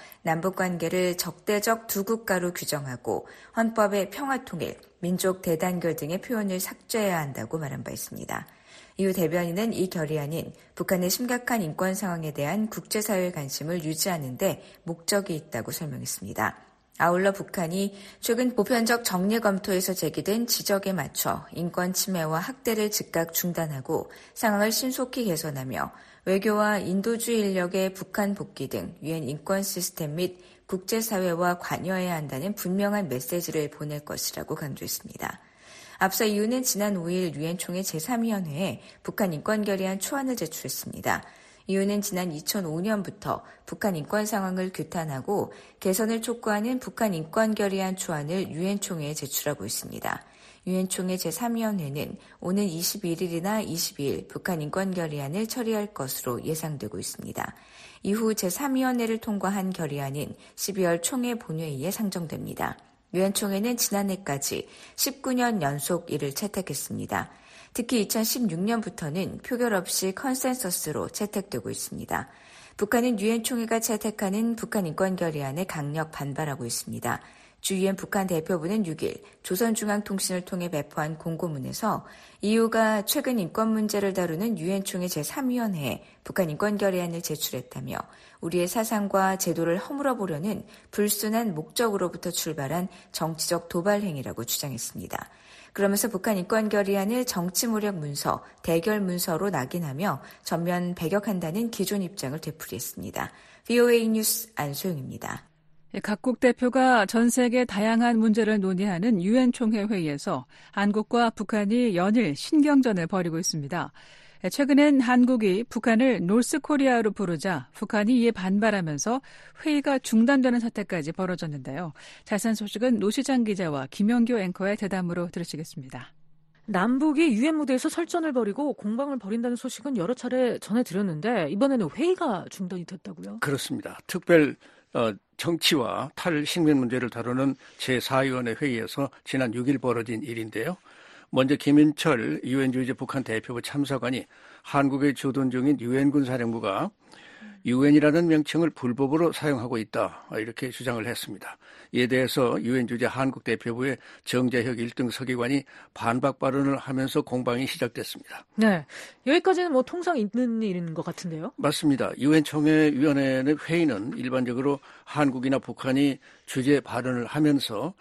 남북관계를 적대적 두 국가로 규정하고 헌법의 평화통일, 민족 대단결 등의 표현을 삭제해야 한다고 말한 바 있습니다. 이후 대변인은 이 결의안은 북한의 심각한 인권 상황에 대한 국제사회의 관심을 유지하는 데 목적이 있다고 설명했습니다. 아울러 북한이 최근 보편적 정례 검토에서 제기된 지적에 맞춰 인권 침해와 학대를 즉각 중단하고 상황을 신속히 개선하며 외교와 인도주의 인력의 북한 복귀 등 유엔 인권 시스템 및 국제사회와 관여해야 한다는 분명한 메시지를 보낼 것이라고 강조했습니다. 앞서 이유는 지난 오일 유엔 총회 제삼위원회에 북한 인권결의안 초안을 제출했습니다. 이유는 지난 이천오년부터 북한 인권 상황을 규탄하고 개선을 촉구하는 북한 인권결의안 초안을 유엔 총회에 제출하고 있습니다. 유엔 총회 제삼위원회는 오는 이십일일이나 이십이일 북한 인권결의안을 처리할 것으로 예상되고 있습니다. 이후 제삼위원회를 통과한 결의안은 십이월 총회 본회의에 상정됩니다. 유엔 총회는 지난해까지 십구년 연속 이를 채택했습니다. 특히 이천십육년부터는 표결 없이 컨센서스로 채택되고 있습니다. 북한은 유엔 총회가 채택하는 북한 인권결의안에 강력 반발하고 있습니다. 주 유엔 북한 대표부는 육일 조선중앙통신을 통해 배포한 공고문에서 이유가 최근 인권 문제를 다루는 유엔 총회 제삼위원회에 북한 인권결의안을 제출했다며 우리의 사상과 제도를 허물어보려는 불순한 목적으로부터 출발한 정치적 도발 행위라고 주장했습니다. 그러면서 북한 인권결의안을 정치무력 문서, 대결 문서로 낙인하며 전면 배격한다는 기존 입장을 되풀이했습니다. 브이오에이 뉴스 안소영입니다. 각국 대표가 전 세계 다양한 문제를 논의하는 유엔 총회 회의에서 한국과 북한이 연일 신경전을 벌이고 있습니다. 최근엔 한국이 북한을 노스코리아로 부르자 북한이 이에 반발하면서 회의가 중단되는 사태까지 벌어졌는데요. 자세한 소식은 노시장 기자와 김영교 앵커의 대담으로 들으시겠습니다. 남북이 유엔 무대에서 설전을 벌이고 공방을 벌인다는 소식은 여러 차례 전해드렸는데 이번에는 회의가 중단이 됐다고요? 그렇습니다. 특별 어, 정치와 탈식민 문제를 다루는 제사위원회 회의에서 지난 육일 벌어진 일인데요. 먼저 김인철 유엔 주재 북한 대표부 참사관이 한국에 주둔 중인 유엔군 사령부가 유엔이라는 명칭을 불법으로 사용하고 있다 이렇게 주장을 했습니다. 이에 대해서 유엔 주재 한국 대표부의 정재혁 일 등 서기관이 반박 발언을 하면서 공방이 시작됐습니다. 네, 여기까지는 뭐 통상 있는 일인 것 같은데요? 맞습니다. 유엔 총회위원회는 회의는 일반적으로 한국이나 북한이 주재 발언을 하면서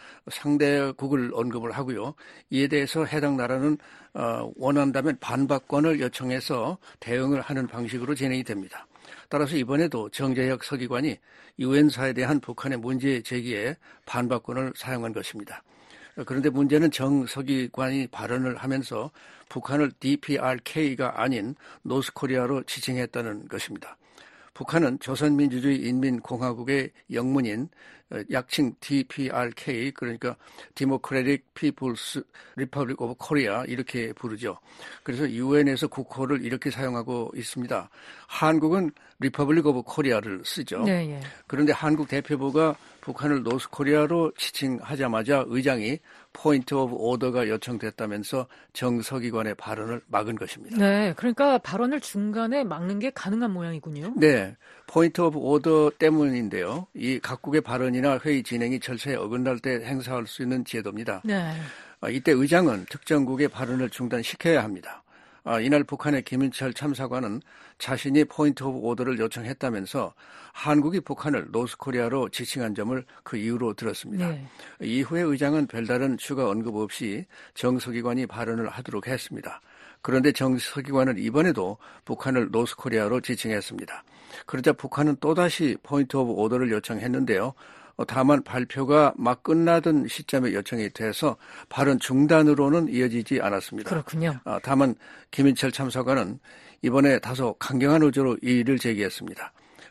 상대국을 언급을 하고요. 이에 대해서 해당 나라는 어, 원한다면 반박권을 요청해서 대응을 하는 방식으로 진행이 됩니다. 따라서 이번에도 정재혁 서기관이 유엔사에 대한 북한의 문제 제기에 반박권을 사용한 것입니다. 그런데 문제는 정 서기관이 발언을 하면서 북한을 디피알케이가 아닌 노스코리아로 지칭했다는 것입니다. 북한은 조선민주주의 인민공화국의 영문인 약칭 디피알케이 그러니까 Democratic People's Republic of Korea 이렇게 부르죠. 그래서 유엔에서 국호를 이렇게 사용하고 있습니다. 한국은 Republic of Korea를 쓰죠. 네, 예. 그런데 한국 대표부가 북한을 노스코리아로 지칭하자마자 의장이 포인트 오브 오더가 요청됐다면서 정서기관의 발언을 막은 것입니다. 네, 그러니까 발언을 중간에 막는 게 가능한 모양이군요. 네, 포인트 오브 오더 때문인데요. 이 각국의 발언이나 회의 진행이 절차에 어긋날 때 행사할 수 있는 제도입니다. 네. 이때 의장은 특정국의 발언을 중단시켜야 합니다. 이날 북한의 김인철 참사관은 자신이 포인트 오브 오더를 요청했다면서 한국이 북한을 노스코리아로 지칭한 점을 그 이유로 들었습니다. 네. 이후에 의장은 별다른 추가 언급 없이 정서기관이 발언을 하도록 했습니다. 그런데 정서기관은 이번에도 북한을 노스코리아로 지칭했습니다. 그러자 북한은 또다시 포인트 오브 오더를 요청했는데요. 다만 발표가 막 끝나던 시점에 요청이 돼서 발언 중단으로는 이어지지 않았습니다. 그렇군요. 다만 김인철 참사관은 이번에 다소 강경한 어조로 이의를 제기했습니다.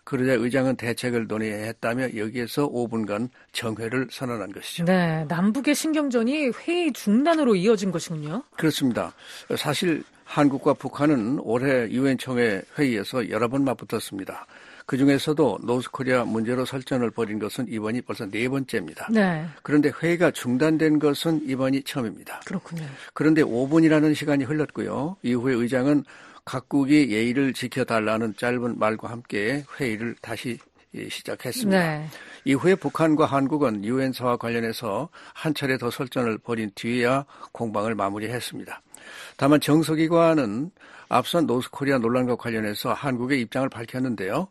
그러자 의장은 대책을 논의해야 했다며 여기에서 오 분간 정회를 선언한 것이죠. 네, 남북의 신경전이 회의 중단으로 이어진 것이군요. 그렇습니다. 사실 한국과 북한은 올해 유엔 총회 회의에서 여러 번 맞붙었습니다. 그중에서도 노스코리아 문제로 설전을 벌인 것은 이번이 벌써 네 번째입니다. 네. 그런데 회의가 중단된 것은 이번이 처음입니다. 그렇군요. 그런데 오 분이라는 시간이 흘렀고요. 이후에 의장은 각국이 예의를 지켜달라는 짧은 말과 함께 회의를 다시 시작했습니다. 네. 이후에 북한과 한국은 유엔사와 관련해서 한 차례 더 설전을 벌인 뒤에야 공방을 마무리했습니다. 다만 정서기관은 앞선 노스코리아 논란과 관련해서 한국의 입장을 밝혔는데요.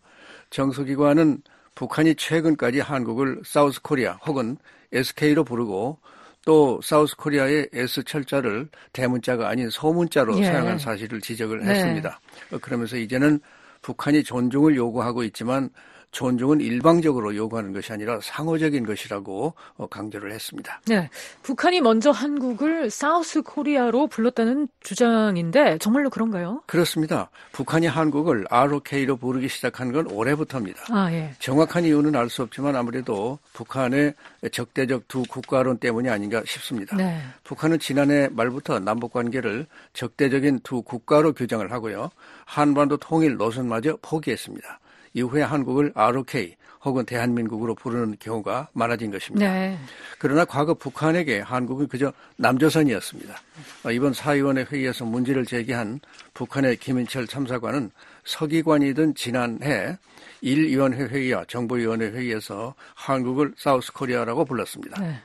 정서기관은 북한이 최근까지 한국을 사우스코리아 혹은 에스케이로 부르고 또 사우스코리아의 S 철자를 대문자가 아닌 소문자로 예. 사용한 사실을 지적을 네. 했습니다. 그러면서 이제는 북한이 존중을 요구하고 있지만 존중은 일방적으로 요구하는 것이 아니라 상호적인 것이라고 강조를 했습니다. 네, 북한이 먼저 한국을 사우스 코리아로 불렀다는 주장인데 정말로 그런가요? 그렇습니다. 북한이 한국을 알오케이로 부르기 시작한 건 올해부터입니다. 아, 예. 정확한 이유는 알 수 없지만 아무래도 북한의 적대적 두 국가론 때문이 아닌가 싶습니다. 네. 북한은 지난해 말부터 남북관계를 적대적인 두 국가로 규정을 하고요. 한반도 통일 노선마저 포기했습니다. 이후에 한국을 알오케이 혹은 대한민국으로 부르는 경우가 많아진 것입니다. 네. 그러나 과거 북한에게 한국은 그저 남조선이었습니다. 이번 사위원회 회의에서 문제를 제기한 북한의 김인철 참사관은 서기관이던 지난해 일 위원회 회의와 정보위원회 회의에서 한국을 사우스코리아라고 불렀습니다. 네.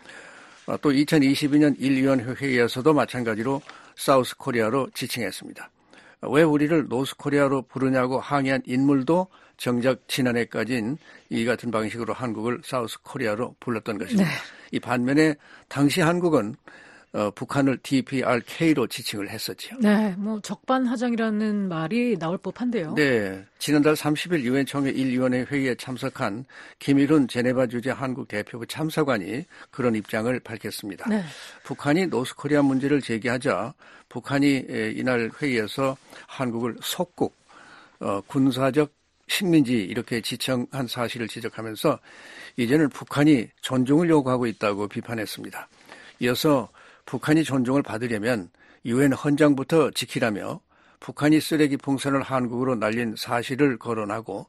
또 이천이십이 년 일 위원회 회의에서도 마찬가지로 사우스코리아로 지칭했습니다. 왜 우리를 노스코리아로 부르냐고 항의한 인물도 정작 지난해까지는 이 같은 방식으로 한국을 사우스코리아로 불렀던 것입니다. 네. 이 반면에 당시 한국은 어, 북한을 디피알케이로 지칭을 했었죠. 네, 뭐 적반하장이라는 말이 나올 법한데요. 네, 지난달 삼십 일 유엔 총회 일 위원회 회의에 참석한 김일훈 제네바 주재 한국 대표부 참사관이 그런 입장을 밝혔습니다. 네. 북한이 노스코리아 문제를 제기하자 북한이 이날 회의에서 한국을 속국, 어, 군사적 식민지 이렇게 지칭한 사실을 지적하면서 이제는 북한이 존중을 요구하고 있다고 비판했습니다. 이어서 북한이 존중을 받으려면 유엔 헌장부터 지키라며 북한이 쓰레기 풍선을 한국으로 날린 사실을 거론하고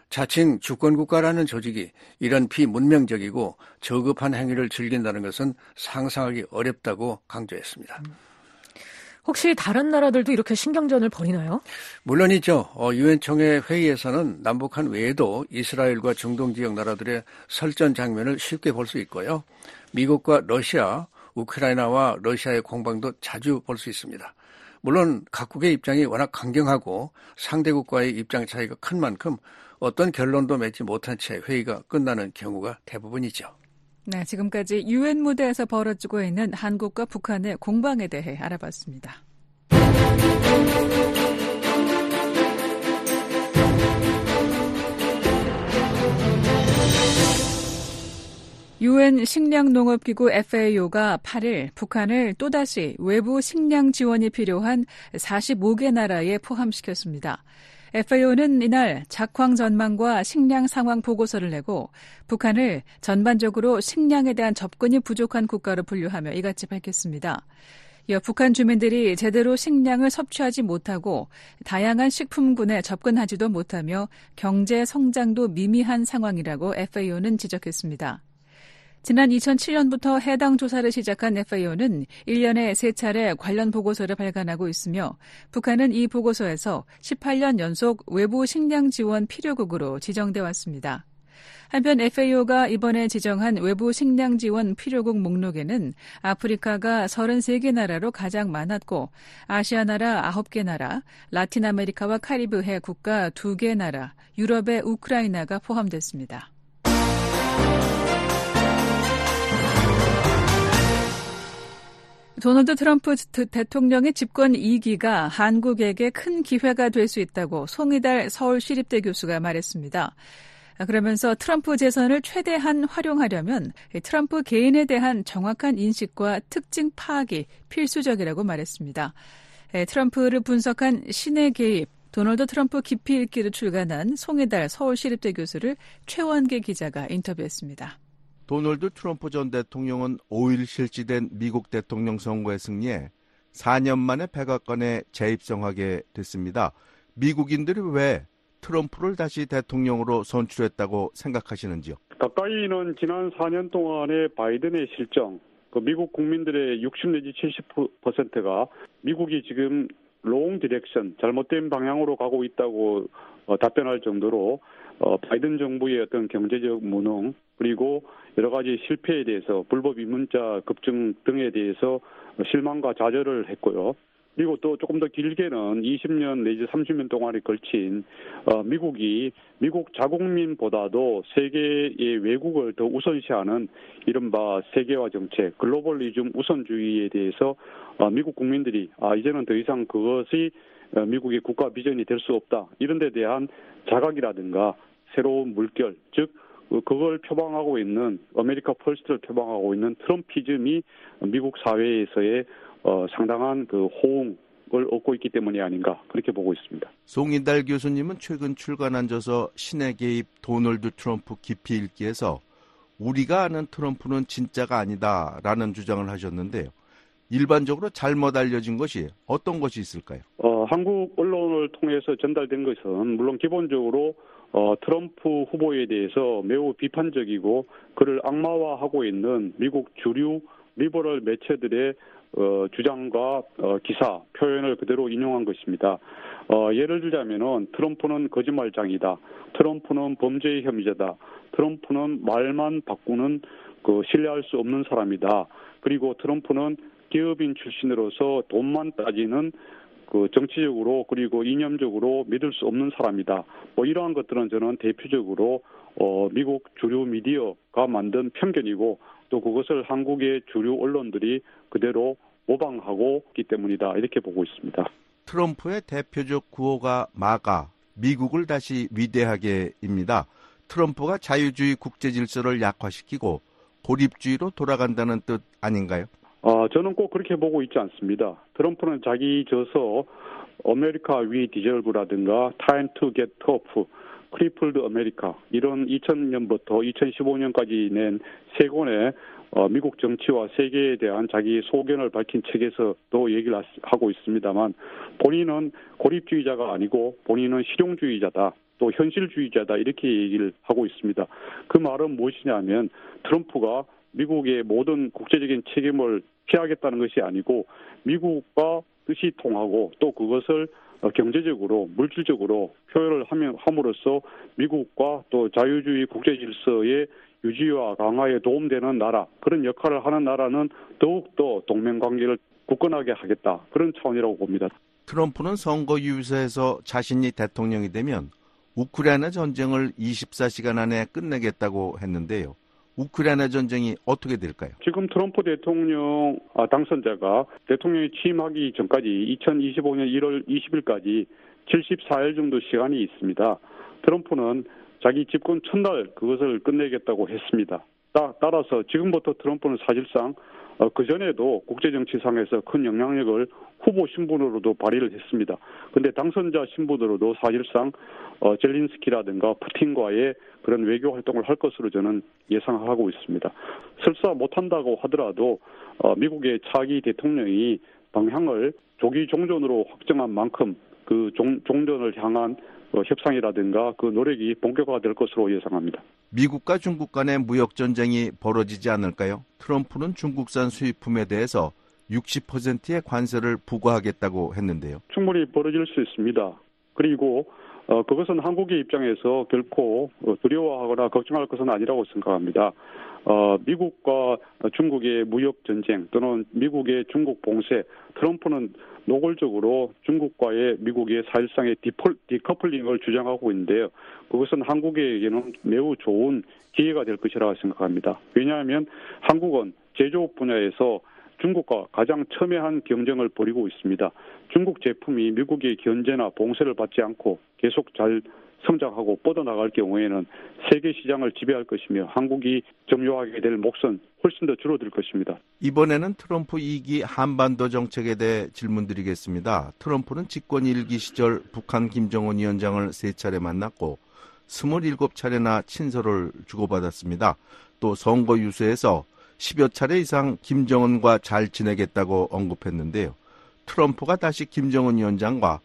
자칭 주권국가라는 조직이 이런 비문명적이고 저급한 행위를 즐긴다는 것은 상상하기 어렵다고 강조했습니다. 혹시 다른 나라들도 이렇게 신경전을 벌이나요? 물론이죠. 어, 유엔 총회 회의에서는 남북한 외에도 이스라엘과 중동 지역 나라들의 설전 장면을 쉽게 볼 수 있고요. 미국과 러시아, 우크라이나와 러시아의 공방도 자주 볼 수 있습니다. 물론 각국의 입장이 워낙 강경하고 상대국과의 입장 차이가 큰 만큼 어떤 결론도 맺지 못한 채 회의가 끝나는 경우가 대부분이죠. 네, 지금까지 유엔 무대에서 벌어지고 있는 한국과 북한의 공방에 대해 알아봤습니다. 유엔 식량농업기구 에프에이오가 팔 일 북한을 또다시 외부 식량 지원이 필요한 사십오 개 나라에 포함시켰습니다. 에프에이오는 이날 작황 전망과 식량 상황 보고서를 내고 북한을 전반적으로 식량에 대한 접근이 부족한 국가로 분류하며 이같이 밝혔습니다. 이어 북한 주민들이 제대로 식량을 섭취하지 못하고 다양한 식품군에 접근하지도 못하며 경제 성장도 미미한 상황이라고 에프에이오는 지적했습니다. 지난 이천칠 년부터 해당 조사를 시작한 에프에이오는 일 년에 세 차례 관련 보고서를 발간하고 있으며 북한은 이 보고서에서 십팔 년 연속 외부 식량 지원 필요국으로 지정돼 왔습니다. 한편 에프에이오가 이번에 지정한 외부 식량 지원 필요국 목록에는 아프리카가 서른세 개 나라로 가장 많았고 아시아 나라 아홉 개 나라, 라틴 아메리카와 카리브해 국가 두 개 나라, 유럽의 우크라이나가 포함됐습니다. 도널드 트럼프 대통령의 집권 이 기가 한국에게 큰 기회가 될 수 있다고 송이달 서울시립대 교수가 말했습니다. 그러면서 트럼프 재선을 최대한 활용하려면 트럼프 개인에 대한 정확한 인식과 특징 파악이 필수적이라고 말했습니다. 트럼프를 분석한 신의 개입, 도널드 트럼프 기피 읽기를 출간한 송혜달 서울시립대 교수를 최원계 기자가 인터뷰했습니다. 도널드 트럼프 전 대통령은 오일 실시된 미국 대통령 선거의 승리에 사 년 만에 백악관에 재입성하게 됐습니다. 미국인들이 왜 트럼프를 다시 대통령으로 선출했다고 생각하시는지요? 가까이는 지난 사 년 동안의 바이든의 실정, 그 미국 국민들의 육십 내지 칠십 퍼센트가 미국이 지금 롱 디렉션, 잘못된 방향으로 가고 있다고 어, 답변할 정도로 어, 바이든 정부의 어떤 경제적 무능 그리고 여러 가지 실패에 대해서 불법 이민자 급증 등에 대해서 실망과 좌절을 했고요. 그리고 또 조금 더 길게는 이십 년 내지 삼십 년 동안에 걸친 어, 미국이 미국 자국민보다도 세계의 외국을 더 우선시하는 이른바 세계화 정책, 글로벌리즘 우선주의에 대해서 어, 미국 국민들이 아 이제는 더 이상 그것이 어, 미국의 국가 비전이 될 수 없다. 이런 데 대한 자각이라든가 새로운 물결, 즉 그걸 표방하고 있는 아메리카 퍼스트를 표방하고 있는 트럼피즘이 미국 사회에서의 어, 상당한 그 호응을 얻고 있기 때문이 아닌가 그렇게 보고 있습니다. 송인달 교수님은 최근 출간한 저서 신의 개입 도널드 트럼프 기피 읽기에서 우리가 아는 트럼프는 진짜가 아니다라는 주장을 하셨는데요. 일반적으로 잘못 알려진 것이 어떤 것이 있을까요? 어, 한국 언론을 통해서 전달된 것은 물론 기본적으로 어, 트럼프 후보에 대해서 매우 비판적이고 그를 악마화하고 있는 미국 주류 리버럴 매체들의 어, 주장과 어, 기사, 표현을 그대로 인용한 것입니다. 어, 예를 들자면은 트럼프는 거짓말장이다. 트럼프는 범죄의 혐의자다. 트럼프는 말만 바꾸는 그 신뢰할 수 없는 사람이다. 그리고 트럼프는 기업인 출신으로서 돈만 따지는 그 정치적으로 그리고 이념적으로 믿을 수 없는 사람이다. 뭐 이러한 것들은 저는 대표적으로 어, 미국 주류 미디어가 만든 편견이고 또 그것을 한국의 주류 언론들이 그대로 모방하고 있기 때문이다. 이렇게 보고 있습니다. 트럼프의 대표적 구호가 마가, 미국을 다시 위대하게입니다. 트럼프가 자유주의 국제 질서를 약화시키고 고립주의로 돌아간다는 뜻 아닌가요? 아, 저는 꼭 그렇게 보고 있지 않습니다. 트럼프는 자기 저서 아메리카 위 디저브라든가 Time to get tough, 크리플드 아메리카 이런 이천 년부터 이천십오 년까지 낸 세 권의 어, 미국 정치와 세계에 대한 자기 소견을 밝힌 책에서도 얘기를 하고 있습니다만 본인은 고립주의자가 아니고 본인은 실용주의자다. 또 현실주의자다 이렇게 얘기를 하고 있습니다. 그 말은 무엇이냐면 트럼프가 미국의 모든 국제적인 책임을 피하겠다는 것이 아니고 미국과 뜻이 통하고 또 그것을 경제적으로 물질적으로 표현을 하면 함으로써 미국과 또 자유주의 국제 질서의 유지와 강화에 도움되는 나라 그런 역할을 하는 나라는 더욱더 동맹관계를 굳건하게 하겠다 그런 차원이라고 봅니다. 트럼프는 선거 유세에서 자신이 대통령이 되면 우크라이나 전쟁을 이십사 시간 안에 끝내겠다고 했는데요. 우크라이나 전쟁이 어떻게 될까요? 지금 트럼프 대통령 당선자가 대통령이 취임하기 전까지 이천이십오 년 일월 이십일까지 칠십사 일 정도 시간이 있습니다. 트럼프는 자기 집권 첫날 그것을 끝내겠다고 했습니다. 따, 따라서 지금부터 트럼프는 사실상 어, 그전에도 국제정치상에서 큰 영향력을 후보 신분으로도 발휘를 했습니다. 그런데 당선자 신분으로도 사실상 어, 젤린스키라든가 푸틴과의 그런 외교 활동을 할 것으로 저는 예상하고 있습니다. 설사 못한다고 하더라도 어, 미국의 차기 대통령이 방향을 조기 종전으로 확정한 만큼 그 종, 종전을 향한 어, 협상이라든가 그 노력이 본격화될 것으로 예상합니다. 미국과 중국 간의 무역 전쟁이 벌어지지 않을까요? 트럼프는 중국산 수입품에 대해서 육십 퍼센트의 관세를 부과하겠다고 했는데요. 충분히 벌어질 수 있습니다. 그리고 어, 그것은 한국의 입장에서 결코 두려워하거나 걱정할 것은 아니라고 생각합니다. 어, 미국과 중국의 무역 전쟁 또는 미국의 중국 봉쇄, 트럼프는 노골적으로 중국과의 미국의 사실상의 디폴, 디커플링을 주장하고 있는데요. 그것은 한국에게는 매우 좋은 기회가 될 것이라고 생각합니다. 왜냐하면 한국은 제조업 분야에서 중국과 가장 첨예한 경쟁을 벌이고 있습니다. 중국 제품이 미국의 견제나 봉쇄를 받지 않고 계속 잘 성장하고 뻗어나갈 경우에는 세계 시장을 지배할 것이며 한국이 점유하게 될 몫은 훨씬 더 줄어들 것입니다. 이번에는 트럼프 이 기 한반도 정책에 대해 질문드리겠습니다. 트럼프는 집권 일 기 시절 북한 김정은 위원장을 세 차례 만났고 스물일곱 차례나 친서를 주고받았습니다. 또 선거 유세에서 십여 차례 이상 김정은과 잘 지내겠다고 언급했는데요. 트럼프가 다시 김정은 위원장과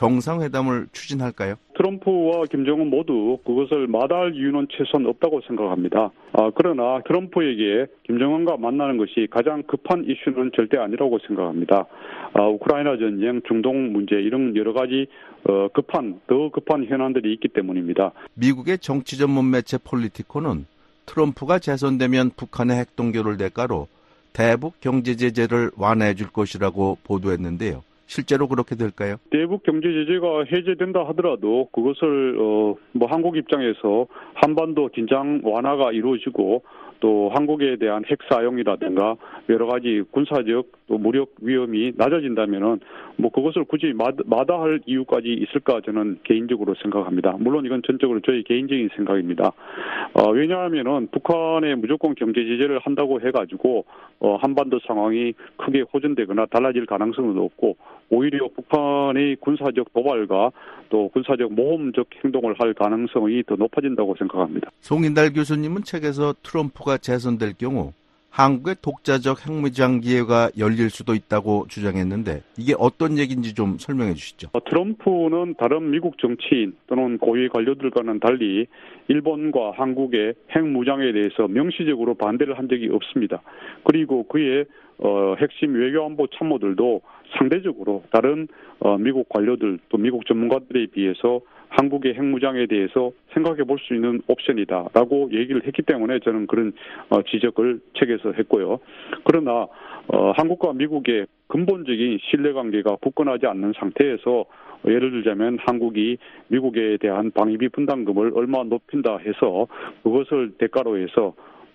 정상회담을 추진할까요? 트럼프와 김정은 모두 그것을 마다할 이유는 최소한 없다고 생각합니다. 아, 그러나 트럼프에게 김정은과 만나는 것이 가장 급한 이슈는 절대 아니라고 생각합니다. 아, 우크라이나 전쟁, 중동 문제 이런 여러 가지 어, 급한, 더 급한 현안들이 있기 때문입니다. 미국의 정치 전문 매체 폴리티코는 트럼프가 재선되면 북한의 핵동결을 대가로 대북 경제 제재를 완화해 줄 것이라고 보도했는데요. 실제로 그렇게 될까요? 대북 경제 제재가 해제된다 하더라도 그것을 어, 뭐 한국 입장에서 한반도 긴장 완화가 이루어지고 또 한국에 대한 핵 사용이라든가 여러 가지 군사적 또 무력 위험이 낮아진다면은 뭐 그것을 굳이 마다, 마다할 이유까지 있을까 저는 개인적으로 생각합니다. 물론 이건 전적으로 저희 개인적인 생각입니다. 어, 왜냐하면은 북한에 무조건 경제 제재를 한다고 해가지고 어, 한반도 상황이 크게 호전되거나 달라질 가능성은 없고 오히려 북한의 군사적 도발과 또 군사적 모험적 행동을 할 가능성이 더 높아진다고 생각합니다. 송인달 교수님은 책에서 트럼프가 재선될 경우 한국의 독자적 핵무장 기회가 열릴 수도 있다고 주장했는데 이게 어떤 얘기인지 좀 설명해 주시죠. 트럼프는 다른 미국 정치인 또는 고위 관료들과는 달리 일본과 한국의 핵무장에 대해서 명시적으로 반대를 한 적이 없습니다. 그리고 그의 어, 핵심 외교안보 참모들도 상대적으로 다른 어, 미국 관료들 또 미국 전문가들에 비해서 한국의 핵무장에 대해서 생각해 볼 수 있는 옵션이다라고 얘기를 했기 때문에 저는 그런 어, 지적을 책에서 했고요. 그러나 어, 한국과 미국의 근본적인 신뢰관계가 굳건하지 않는 상태에서 예를 들자면 한국이 미국에 대한 방위비 분담금을 얼마 높인다 해서 그것을 대가로 해서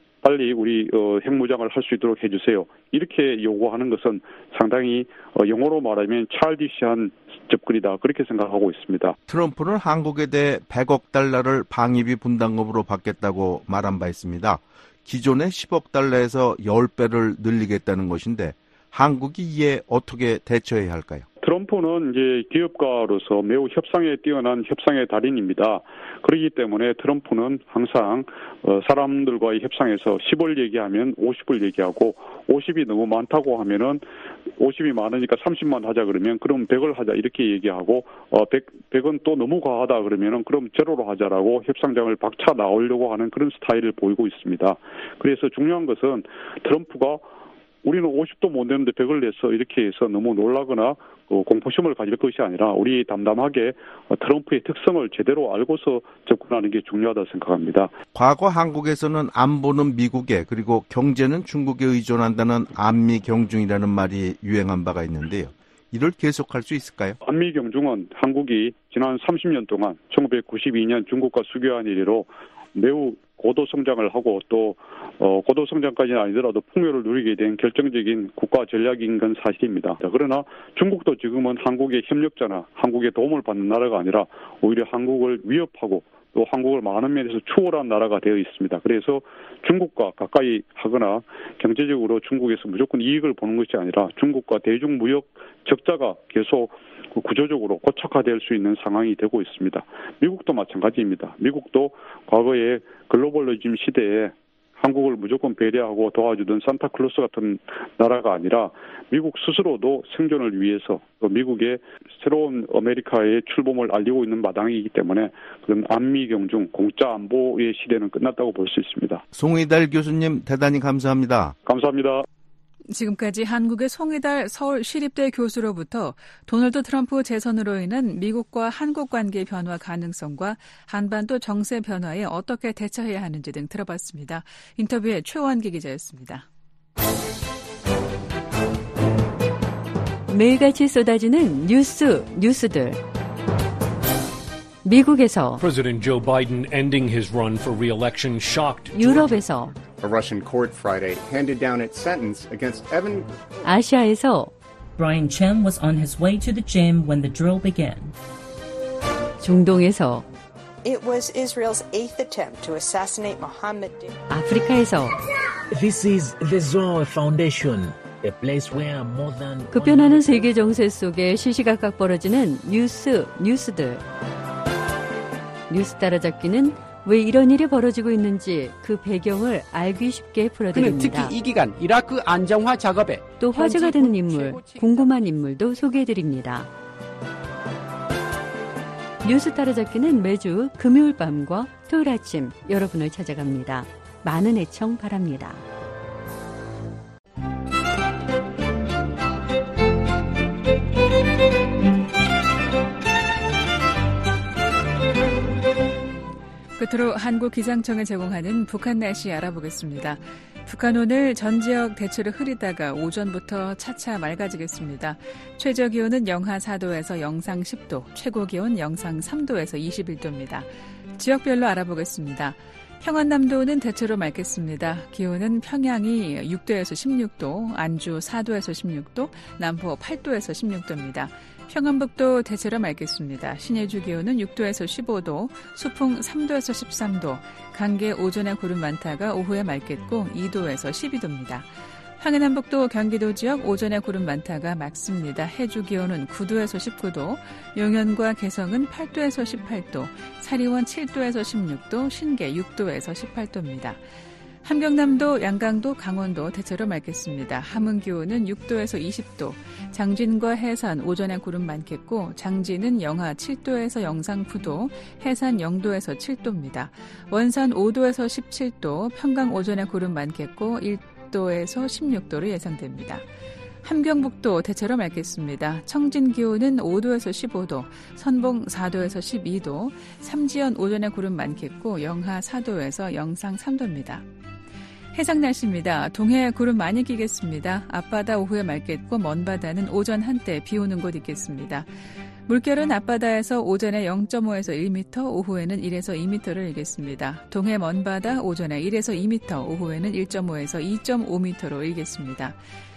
빨리 우리 어, 핵무장을 할 수 있도록 해주세요. 이렇게 요구하는 것은 상당히 어, 영어로 말하면 차일디시한 접근이다. 그렇게 생각하고 있습니다. 트럼프는 한국에 대해 백억 달러를 방위비 분담금으로 받겠다고 말한 바 있습니다. 기존의 십억 달러에서 십 배를 늘리겠다는 것인데 한국이 이에 어떻게 대처해야 할까요? 트럼프는 이제 기업가로서 매우 협상에 뛰어난 협상의 달인입니다. 그렇기 때문에 트럼프는 항상 사람들과의 협상에서 십을 얘기하면 오십을 얘기하고 오십이 너무 많다고 하면은 오십이 많으니까 삼십만 하자 그러면 그럼 백을 하자 이렇게 얘기하고 어 백, 백은 또 너무 과하다 그러면은 그럼 제로로 하자라고 협상장을 박차 나오려고 하는 그런 스타일을 보이고 있습니다. 그래서 중요한 것은 트럼프가 우리는 오십도 못 내는데 백을 냈어 이렇게 해서 너무 놀라거나 어, 공포심을 가질 것이 아니라 우리 담담하게 어, 트럼프의 특성을 제대로 알고서 접근하는 게 중요하다고 생각합니다. 과거 한국에서는 안보는 미국에 그리고 경제는 중국에 의존한다는 안미 경중이라는 말이 유행한 바가 있는데요. 이를 계속할 수 있을까요? 안미 경중은 한국이 지난 삼십 년 동안 천구백구십이 년 중국과 수교한 이래로 매우 고도 성장을 하고 또 어, 고도 성장까지는 아니더라도 풍요를 누리게 된 결정적인 국가 전략인 건 사실입니다. 그러나 중국도 지금은 한국의 협력자나 한국의 도움을 받는 나라가 아니라 오히려 한국을 위협하고 또 한국을 많은 면에서 추월한 나라가 되어 있습니다. 그래서 중국과 가까이 하거나 경제적으로 중국에서 무조건 이익을 보는 것이 아니라 중국과 대중무역 적자가 계속 구조적으로 고착화될 수 있는 상황이 되고 있습니다. 미국도 마찬가지입니다. 미국도 과거에 글로벌리즘 시대에 한국을 무조건 배려하고 도와주던 산타클로스 같은 나라가 아니라 미국 스스로도 생존을 위해서 또 미국의 새로운 아메리카의 출범을 알리고 있는 마당이기 때문에 그런 안미 경중, 공짜 안보의 시대는 끝났다고 볼 수 있습니다. 송의달 교수님 대단히 감사합니다. 감사합니다. 지금까지 한국의 송의달 서울시립대 교수로부터 도널드 트럼프 재선으로 인한 미국과 한국 관계 변화 가능성과 한반도 정세 변화에 어떻게 대처해야 하는지 등 들어봤습니다. 인터뷰에 최원기 기자였습니다. 매일같이 쏟아지는 뉴스, 뉴스들. 미국에서 President Joe Biden ending his run for re-election shocked 유럽에서 A Russian court Friday handed down its sentence against Evan. 아시아에서 Brian Chen was on his way to the gym when the drill began. 중동에서 It was Israel's eighth attempt to assassinate Mohammed. 아프리카에서 This is the Zohar Foundation, a place where more than 급변하는 세계 정세 속에 시시각각 벌어지는 뉴스, 뉴스들. 뉴스 따라잡기는 왜 이런 일이 벌어지고 있는지 그 배경을 알기 쉽게 풀어드립니다. 그는 특히 이 기간 이라크 안정화 작업에 또 화제가 되는 인물, 궁금한 인물도 소개해드립니다. 뉴스 따라잡기는 매주 금요일 밤과 토요일 아침 여러분을 찾아갑니다. 많은 애청 바랍니다. 끝으로 한국기상청에 제공하는 북한 날씨 알아보겠습니다. 북한 오늘 전 지역 대체로 흐리다가 오전부터 차차 맑아지겠습니다. 최저 기온은 영하 사 도에서 영상 십 도, 최고 기온 영상 삼 도에서 이십일 도입니다. 지역별로 알아보겠습니다. 평안남도는 대체로 맑겠습니다. 기온은 평양이 육 도에서 십육 도, 안주 사 도에서 십육 도, 남포 팔 도에서 십육 도입니다. 평안북도 대체로 맑겠습니다. 신해주 기온은 육 도에서 십오 도, 수풍 삼 도에서 십삼 도, 강계 오전에 구름 많다가 오후에 맑겠고 이 도에서 십이 도입니다. 황해남북도 경기도 지역 오전에 구름 많다가 맑습니다. 해주 기온은 구 도에서 십구 도, 용현과 개성은 팔 도에서 십팔 도, 사리원 칠 도에서 십육 도, 신계 육 도에서 십팔 도입니다. 함경남도, 양강도, 강원도 대체로 맑겠습니다. 함흥 기온은 육 도에서 이십 도, 장진과 해산 오전에 구름 많겠고 장진은 영하 칠 도에서 영상 구 도, 해산 영 도에서 칠 도입니다. 원산 오 도에서 십칠 도, 평강 오전에 구름 많겠고 일 도에서 십육 도로 예상됩니다. 함경북도 대체로 맑겠습니다. 청진 기온은 오 도에서 십오 도, 선봉 사 도에서 십이 도, 삼지연 오전에 구름 많겠고 영하 사 도에서 영상 삼 도입니다. 해상 날씨입니다. 동해 구름 많이 끼겠습니다. 앞바다 오후에 맑겠고 먼바다는 오전 한때 비 오는 곳 있겠습니다. 물결은 앞바다에서 오전에 영 점 오에서 일 미터, 오후에는 일에서 이 미터를 일겠습니다. 동해 먼바다 오전에 일에서 이 미터, 오후에는 일 점 오에서 이 점 오 미터로 일겠습니다.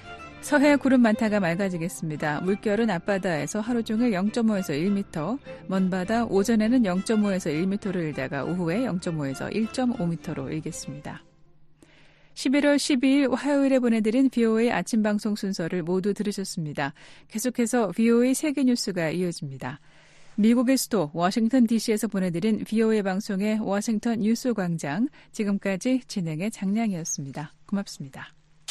서해 구름 많다가 맑아지겠습니다. 물결은 앞바다에서 하루 종일 영 점 오에서 일 미터, 먼바다 오전에는 영 점 오에서 일 미터를 일다가 오후에 영 점 오에서 일 점 오 미터로 일겠습니다. 십일월 십이일 화요일에 보내드린 비오에이 아침 방송 순서를 모두 들으셨습니다. 계속해서 비오에이 세계뉴스가 이어집니다. 미국의 수도 워싱턴 디씨에서 보내드린 비오에이 방송의 워싱턴 뉴스 광장, 지금까지 진행의 장량이었습니다. 고맙습니다.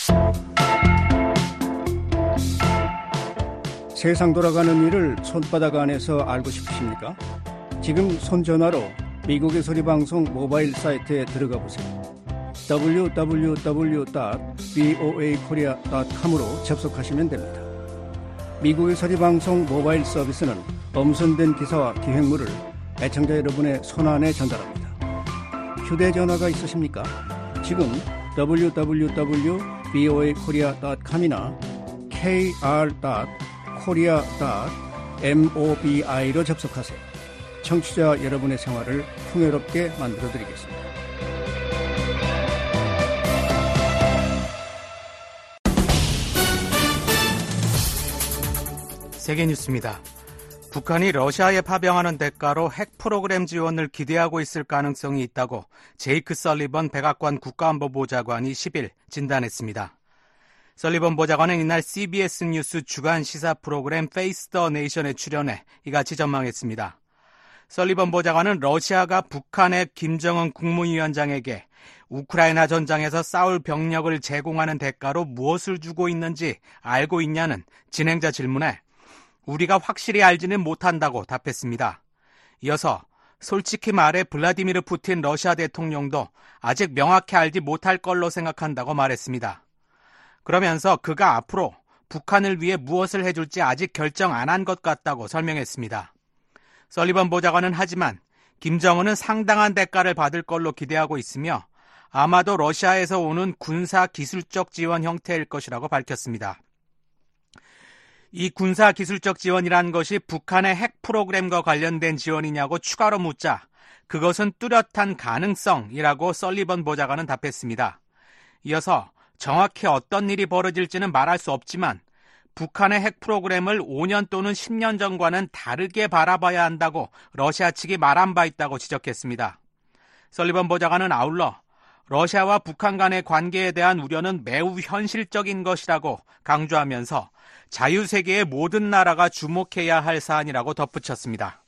세상 돌아가는 일을 손바닥 안에서 알고 싶으십니까? 지금 손전화로 미국의 소리방송 모바일 사이트에 들어가 보세요. 더블유 더블유 더블유 닷 브이오에이 코리아 닷 컴으로 접속하시면 됩니다. 미국의 소리방송 모바일 서비스는 엄선된 기사와 기획물을 애청자 여러분의 손안에 전달합니다. 휴대전화가 있으십니까? 지금 더블유 더블유 더블유 닷 브이오에이 코리아 닷 컴이나 케이알 닷 코리아 닷 모비로 접속하세요. 청취자 여러분의 생활을 풍요롭게 만들어드리겠습니다. 세계뉴스입니다. 북한이 러시아에 파병하는 대가로 핵 프로그램 지원을 기대하고 있을 가능성이 있다고 제이크 설리번 백악관 국가안보보좌관이 십일 진단했습니다. 설리번 보좌관은 이날 씨비에스 뉴스 주간 시사 프로그램 페이스 더 네이션에 출연해 이같이 전망했습니다. 설리번 보좌관은 러시아가 북한의 김정은 국무위원장에게 우크라이나 전장에서 싸울 병력을 제공하는 대가로 무엇을 주고 있는지 알고 있냐는 진행자 질문에 우리가 확실히 알지는 못한다고 답했습니다. 이어서 솔직히 말해 블라디미르 푸틴 러시아 대통령도 아직 명확히 알지 못할 걸로 생각한다고 말했습니다. 그러면서 그가 앞으로 북한을 위해 무엇을 해줄지 아직 결정 안 한 것 같다고 설명했습니다. 설리번 보좌관은 하지만 김정은은 상당한 대가를 받을 걸로 기대하고 있으며 아마도 러시아에서 오는 군사 기술적 지원 형태일 것이라고 밝혔습니다. 이 군사 기술적 지원이란 것이 북한의 핵 프로그램과 관련된 지원이냐고 추가로 묻자 그것은 뚜렷한 가능성이라고 설리번 보좌관은 답했습니다. 이어서 정확히 어떤 일이 벌어질지는 말할 수 없지만 북한의 핵 프로그램을 오 년 또는 십 년 전과는 다르게 바라봐야 한다고 러시아 측이 말한 바 있다고 지적했습니다. 설리번 보좌관은 아울러 러시아와 북한 간의 관계에 대한 우려는 매우 현실적인 것이라고 강조하면서 자유세계의 모든 나라가 주목해야 할 사안이라고 덧붙였습니다.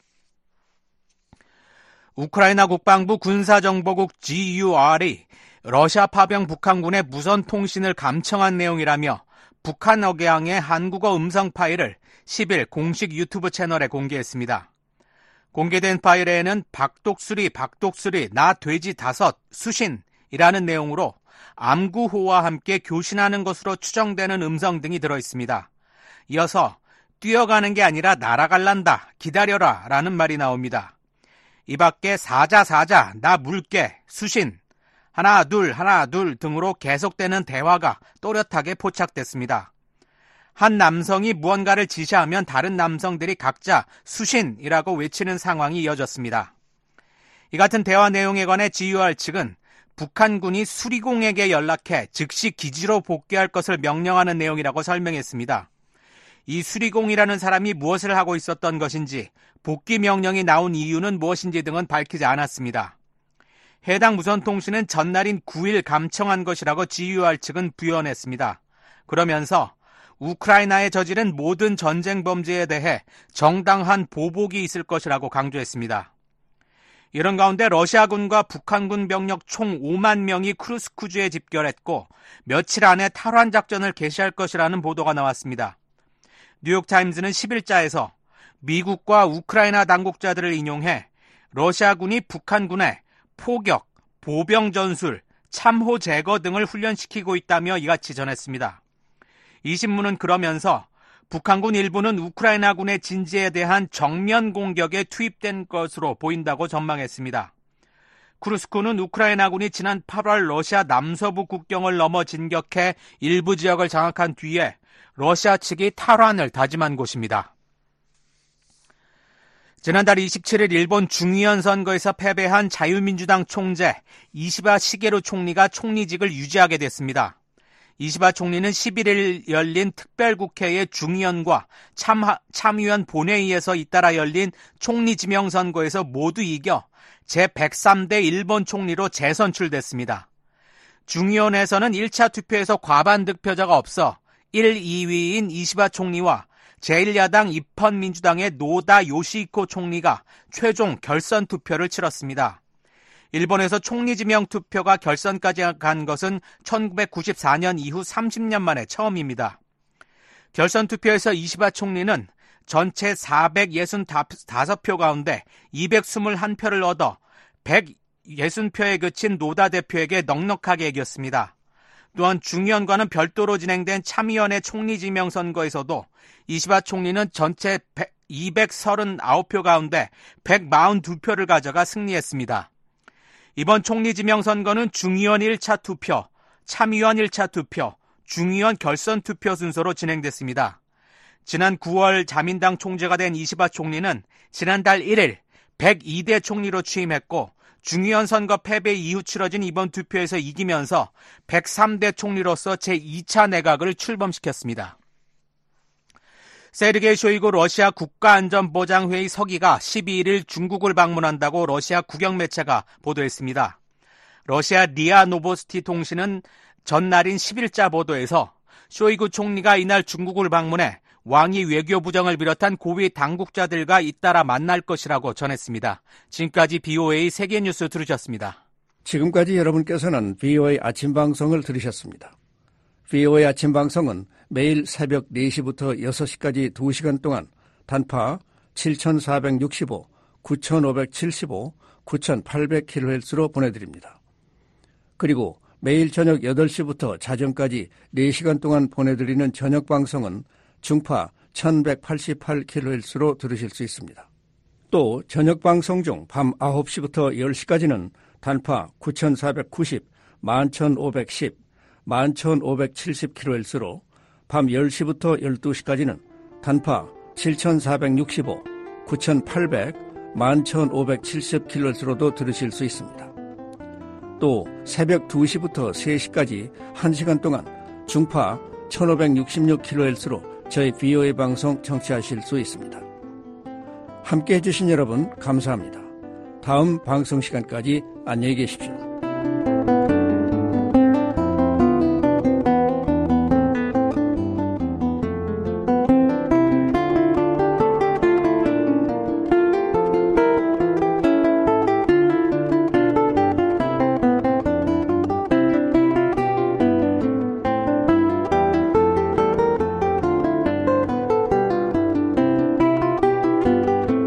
우크라이나 국방부 군사정보국 지유알이 러시아 파병 북한군의 무선 통신을 감청한 내용이라며 북한 억양의 한국어 음성 파일을 십 일 공식 유튜브 채널에 공개했습니다. 공개된 파일에는 박독수리 박독수리 나 돼지 다섯 수신이라는 내용으로 암구호와 함께 교신하는 것으로 추정되는 음성 등이 들어있습니다. 이어서 뛰어가는 게 아니라 날아갈란다 기다려라 라는 말이 나옵니다. 이 밖에 사자 사자 나 물개 수신 하나 둘 하나 둘 등으로 계속되는 대화가 또렷하게 포착됐습니다. 한 남성이 무언가를 지시하면 다른 남성들이 각자 수신이라고 외치는 상황이 이어졌습니다. 이 같은 대화 내용에 관해 지유알 측은 북한군이 수리공에게 연락해 즉시 기지로 복귀할 것을 명령하는 내용이라고 설명했습니다. 이 수리공이라는 사람이 무엇을 하고 있었던 것인지 복귀 명령이 나온 이유는 무엇인지 등은 밝히지 않았습니다. 해당 무선통신은 전날인 구 일 감청한 것이라고 지유알 측은 부연했습니다. 그러면서 우크라이나에 저지른 모든 전쟁 범죄에 대해 정당한 보복이 있을 것이라고 강조했습니다. 이런 가운데 러시아군과 북한군 병력 총 오만 명이 크루스크주에 집결했고 며칠 안에 탈환 작전을 개시할 것이라는 보도가 나왔습니다. 뉴욕타임즈는 십 일자에서 미국과 우크라이나 당국자들을 인용해 러시아군이 북한군에 포격, 보병 전술, 참호 제거 등을 훈련시키고 있다며 이같이 전했습니다. 이 신문은 그러면서 북한군 일부는 우크라이나군의 진지에 대한 정면 공격에 투입된 것으로 보인다고 전망했습니다. 크루스크는 우크라이나군이 지난 팔월 러시아 남서부 국경을 넘어 진격해 일부 지역을 장악한 뒤에 러시아 측이 탈환을 다짐한 곳입니다. 지난달 이십칠 일 일본 중의원 선거에서 패배한 자유민주당 총재 이시바 시게루 총리가 총리직을 유지하게 됐습니다. 이시바 총리는 십일 일 열린 특별국회의 중의원과 참하, 참의원 본회의에서 잇따라 열린 총리 지명 선거에서 모두 이겨 제백삼 대 일본 총리로 재선출됐습니다. 중의원에서는 일 차 투표에서 과반 득표자가 없어 일, 이 위인 이시바 총리와 제일 야당 입헌민주당의 노다 요시히코 총리가 최종 결선 투표를 치렀습니다. 일본에서 총리 지명 투표가 결선까지 간 것은 천구백구십사 년 이후 삼십 년 만에 처음입니다. 결선 투표에서 이시바 총리는 전체 사백육십오 표 가운데 이백이십일 표를 얻어 백육십 표에 그친 노다 대표에게 넉넉하게 이겼습니다. 또한 중의원과는 별도로 진행된 참의원의 총리 지명 선거에서도 이시바 총리는 전체 이백삼십구 표 가운데 백사십이 표를 가져가 승리했습니다. 이번 총리 지명 선거는 중의원 일 차 투표, 참의원 일 차 투표, 중의원 결선 투표 순서로 진행됐습니다. 지난 구월 자민당 총재가 된 이시바 총리는 지난달 일 일 백이 대 총리로 취임했고 중의원 선거 패배 이후 치러진 이번 투표에서 이기면서 백삼 대 총리로서 제이 차 내각을 출범시켰습니다. 세르게이 쇼이구 러시아 국가안전보장회의 서기가 십이 일 중국을 방문한다고 러시아 국영매체가 보도했습니다. 러시아 리아 노보스티 통신은 전날인 십 일자 보도에서 쇼이구 총리가 이날 중국을 방문해 왕이 외교부장을 비롯한 고위 당국자들과 잇따라 만날 것이라고 전했습니다. 지금까지 비오에이 세계뉴스 들으셨습니다. 지금까지 여러분께서는 비오에이 아침방송을 들으셨습니다. 비오에이 아침방송은 매일 새벽 네 시부터 여섯 시까지 두 시간 동안 단파 칠천사백육십오, 구천오백칠십오, 구천팔백 킬로헤르츠로 보내드립니다. 그리고 매일 저녁 여덟 시부터 자정까지 네 시간 동안 보내드리는 저녁방송은 중파 천백팔십팔 킬로헤르츠로 들으실 수 있습니다. 또 저녁방송 중 밤 아홉 시부터 열 시까지는 단파 구천사백구십, 만천오백십, 만천오백칠십 킬로헤르츠로 밤 열 시부터 열두 시까지는 단파 칠천사백육십오, 구천팔백, 만천오백칠십 킬로헤르츠로도 들으실 수 있습니다. 또 새벽 두 시부터 세 시까지 한 시간 동안 중파 천오백육십육 킬로헤르츠로 저희 비오에이 방송 청취하실 수 있습니다. 함께해 주신 여러분 감사합니다. 다음 방송 시간까지 안녕히 계십시오.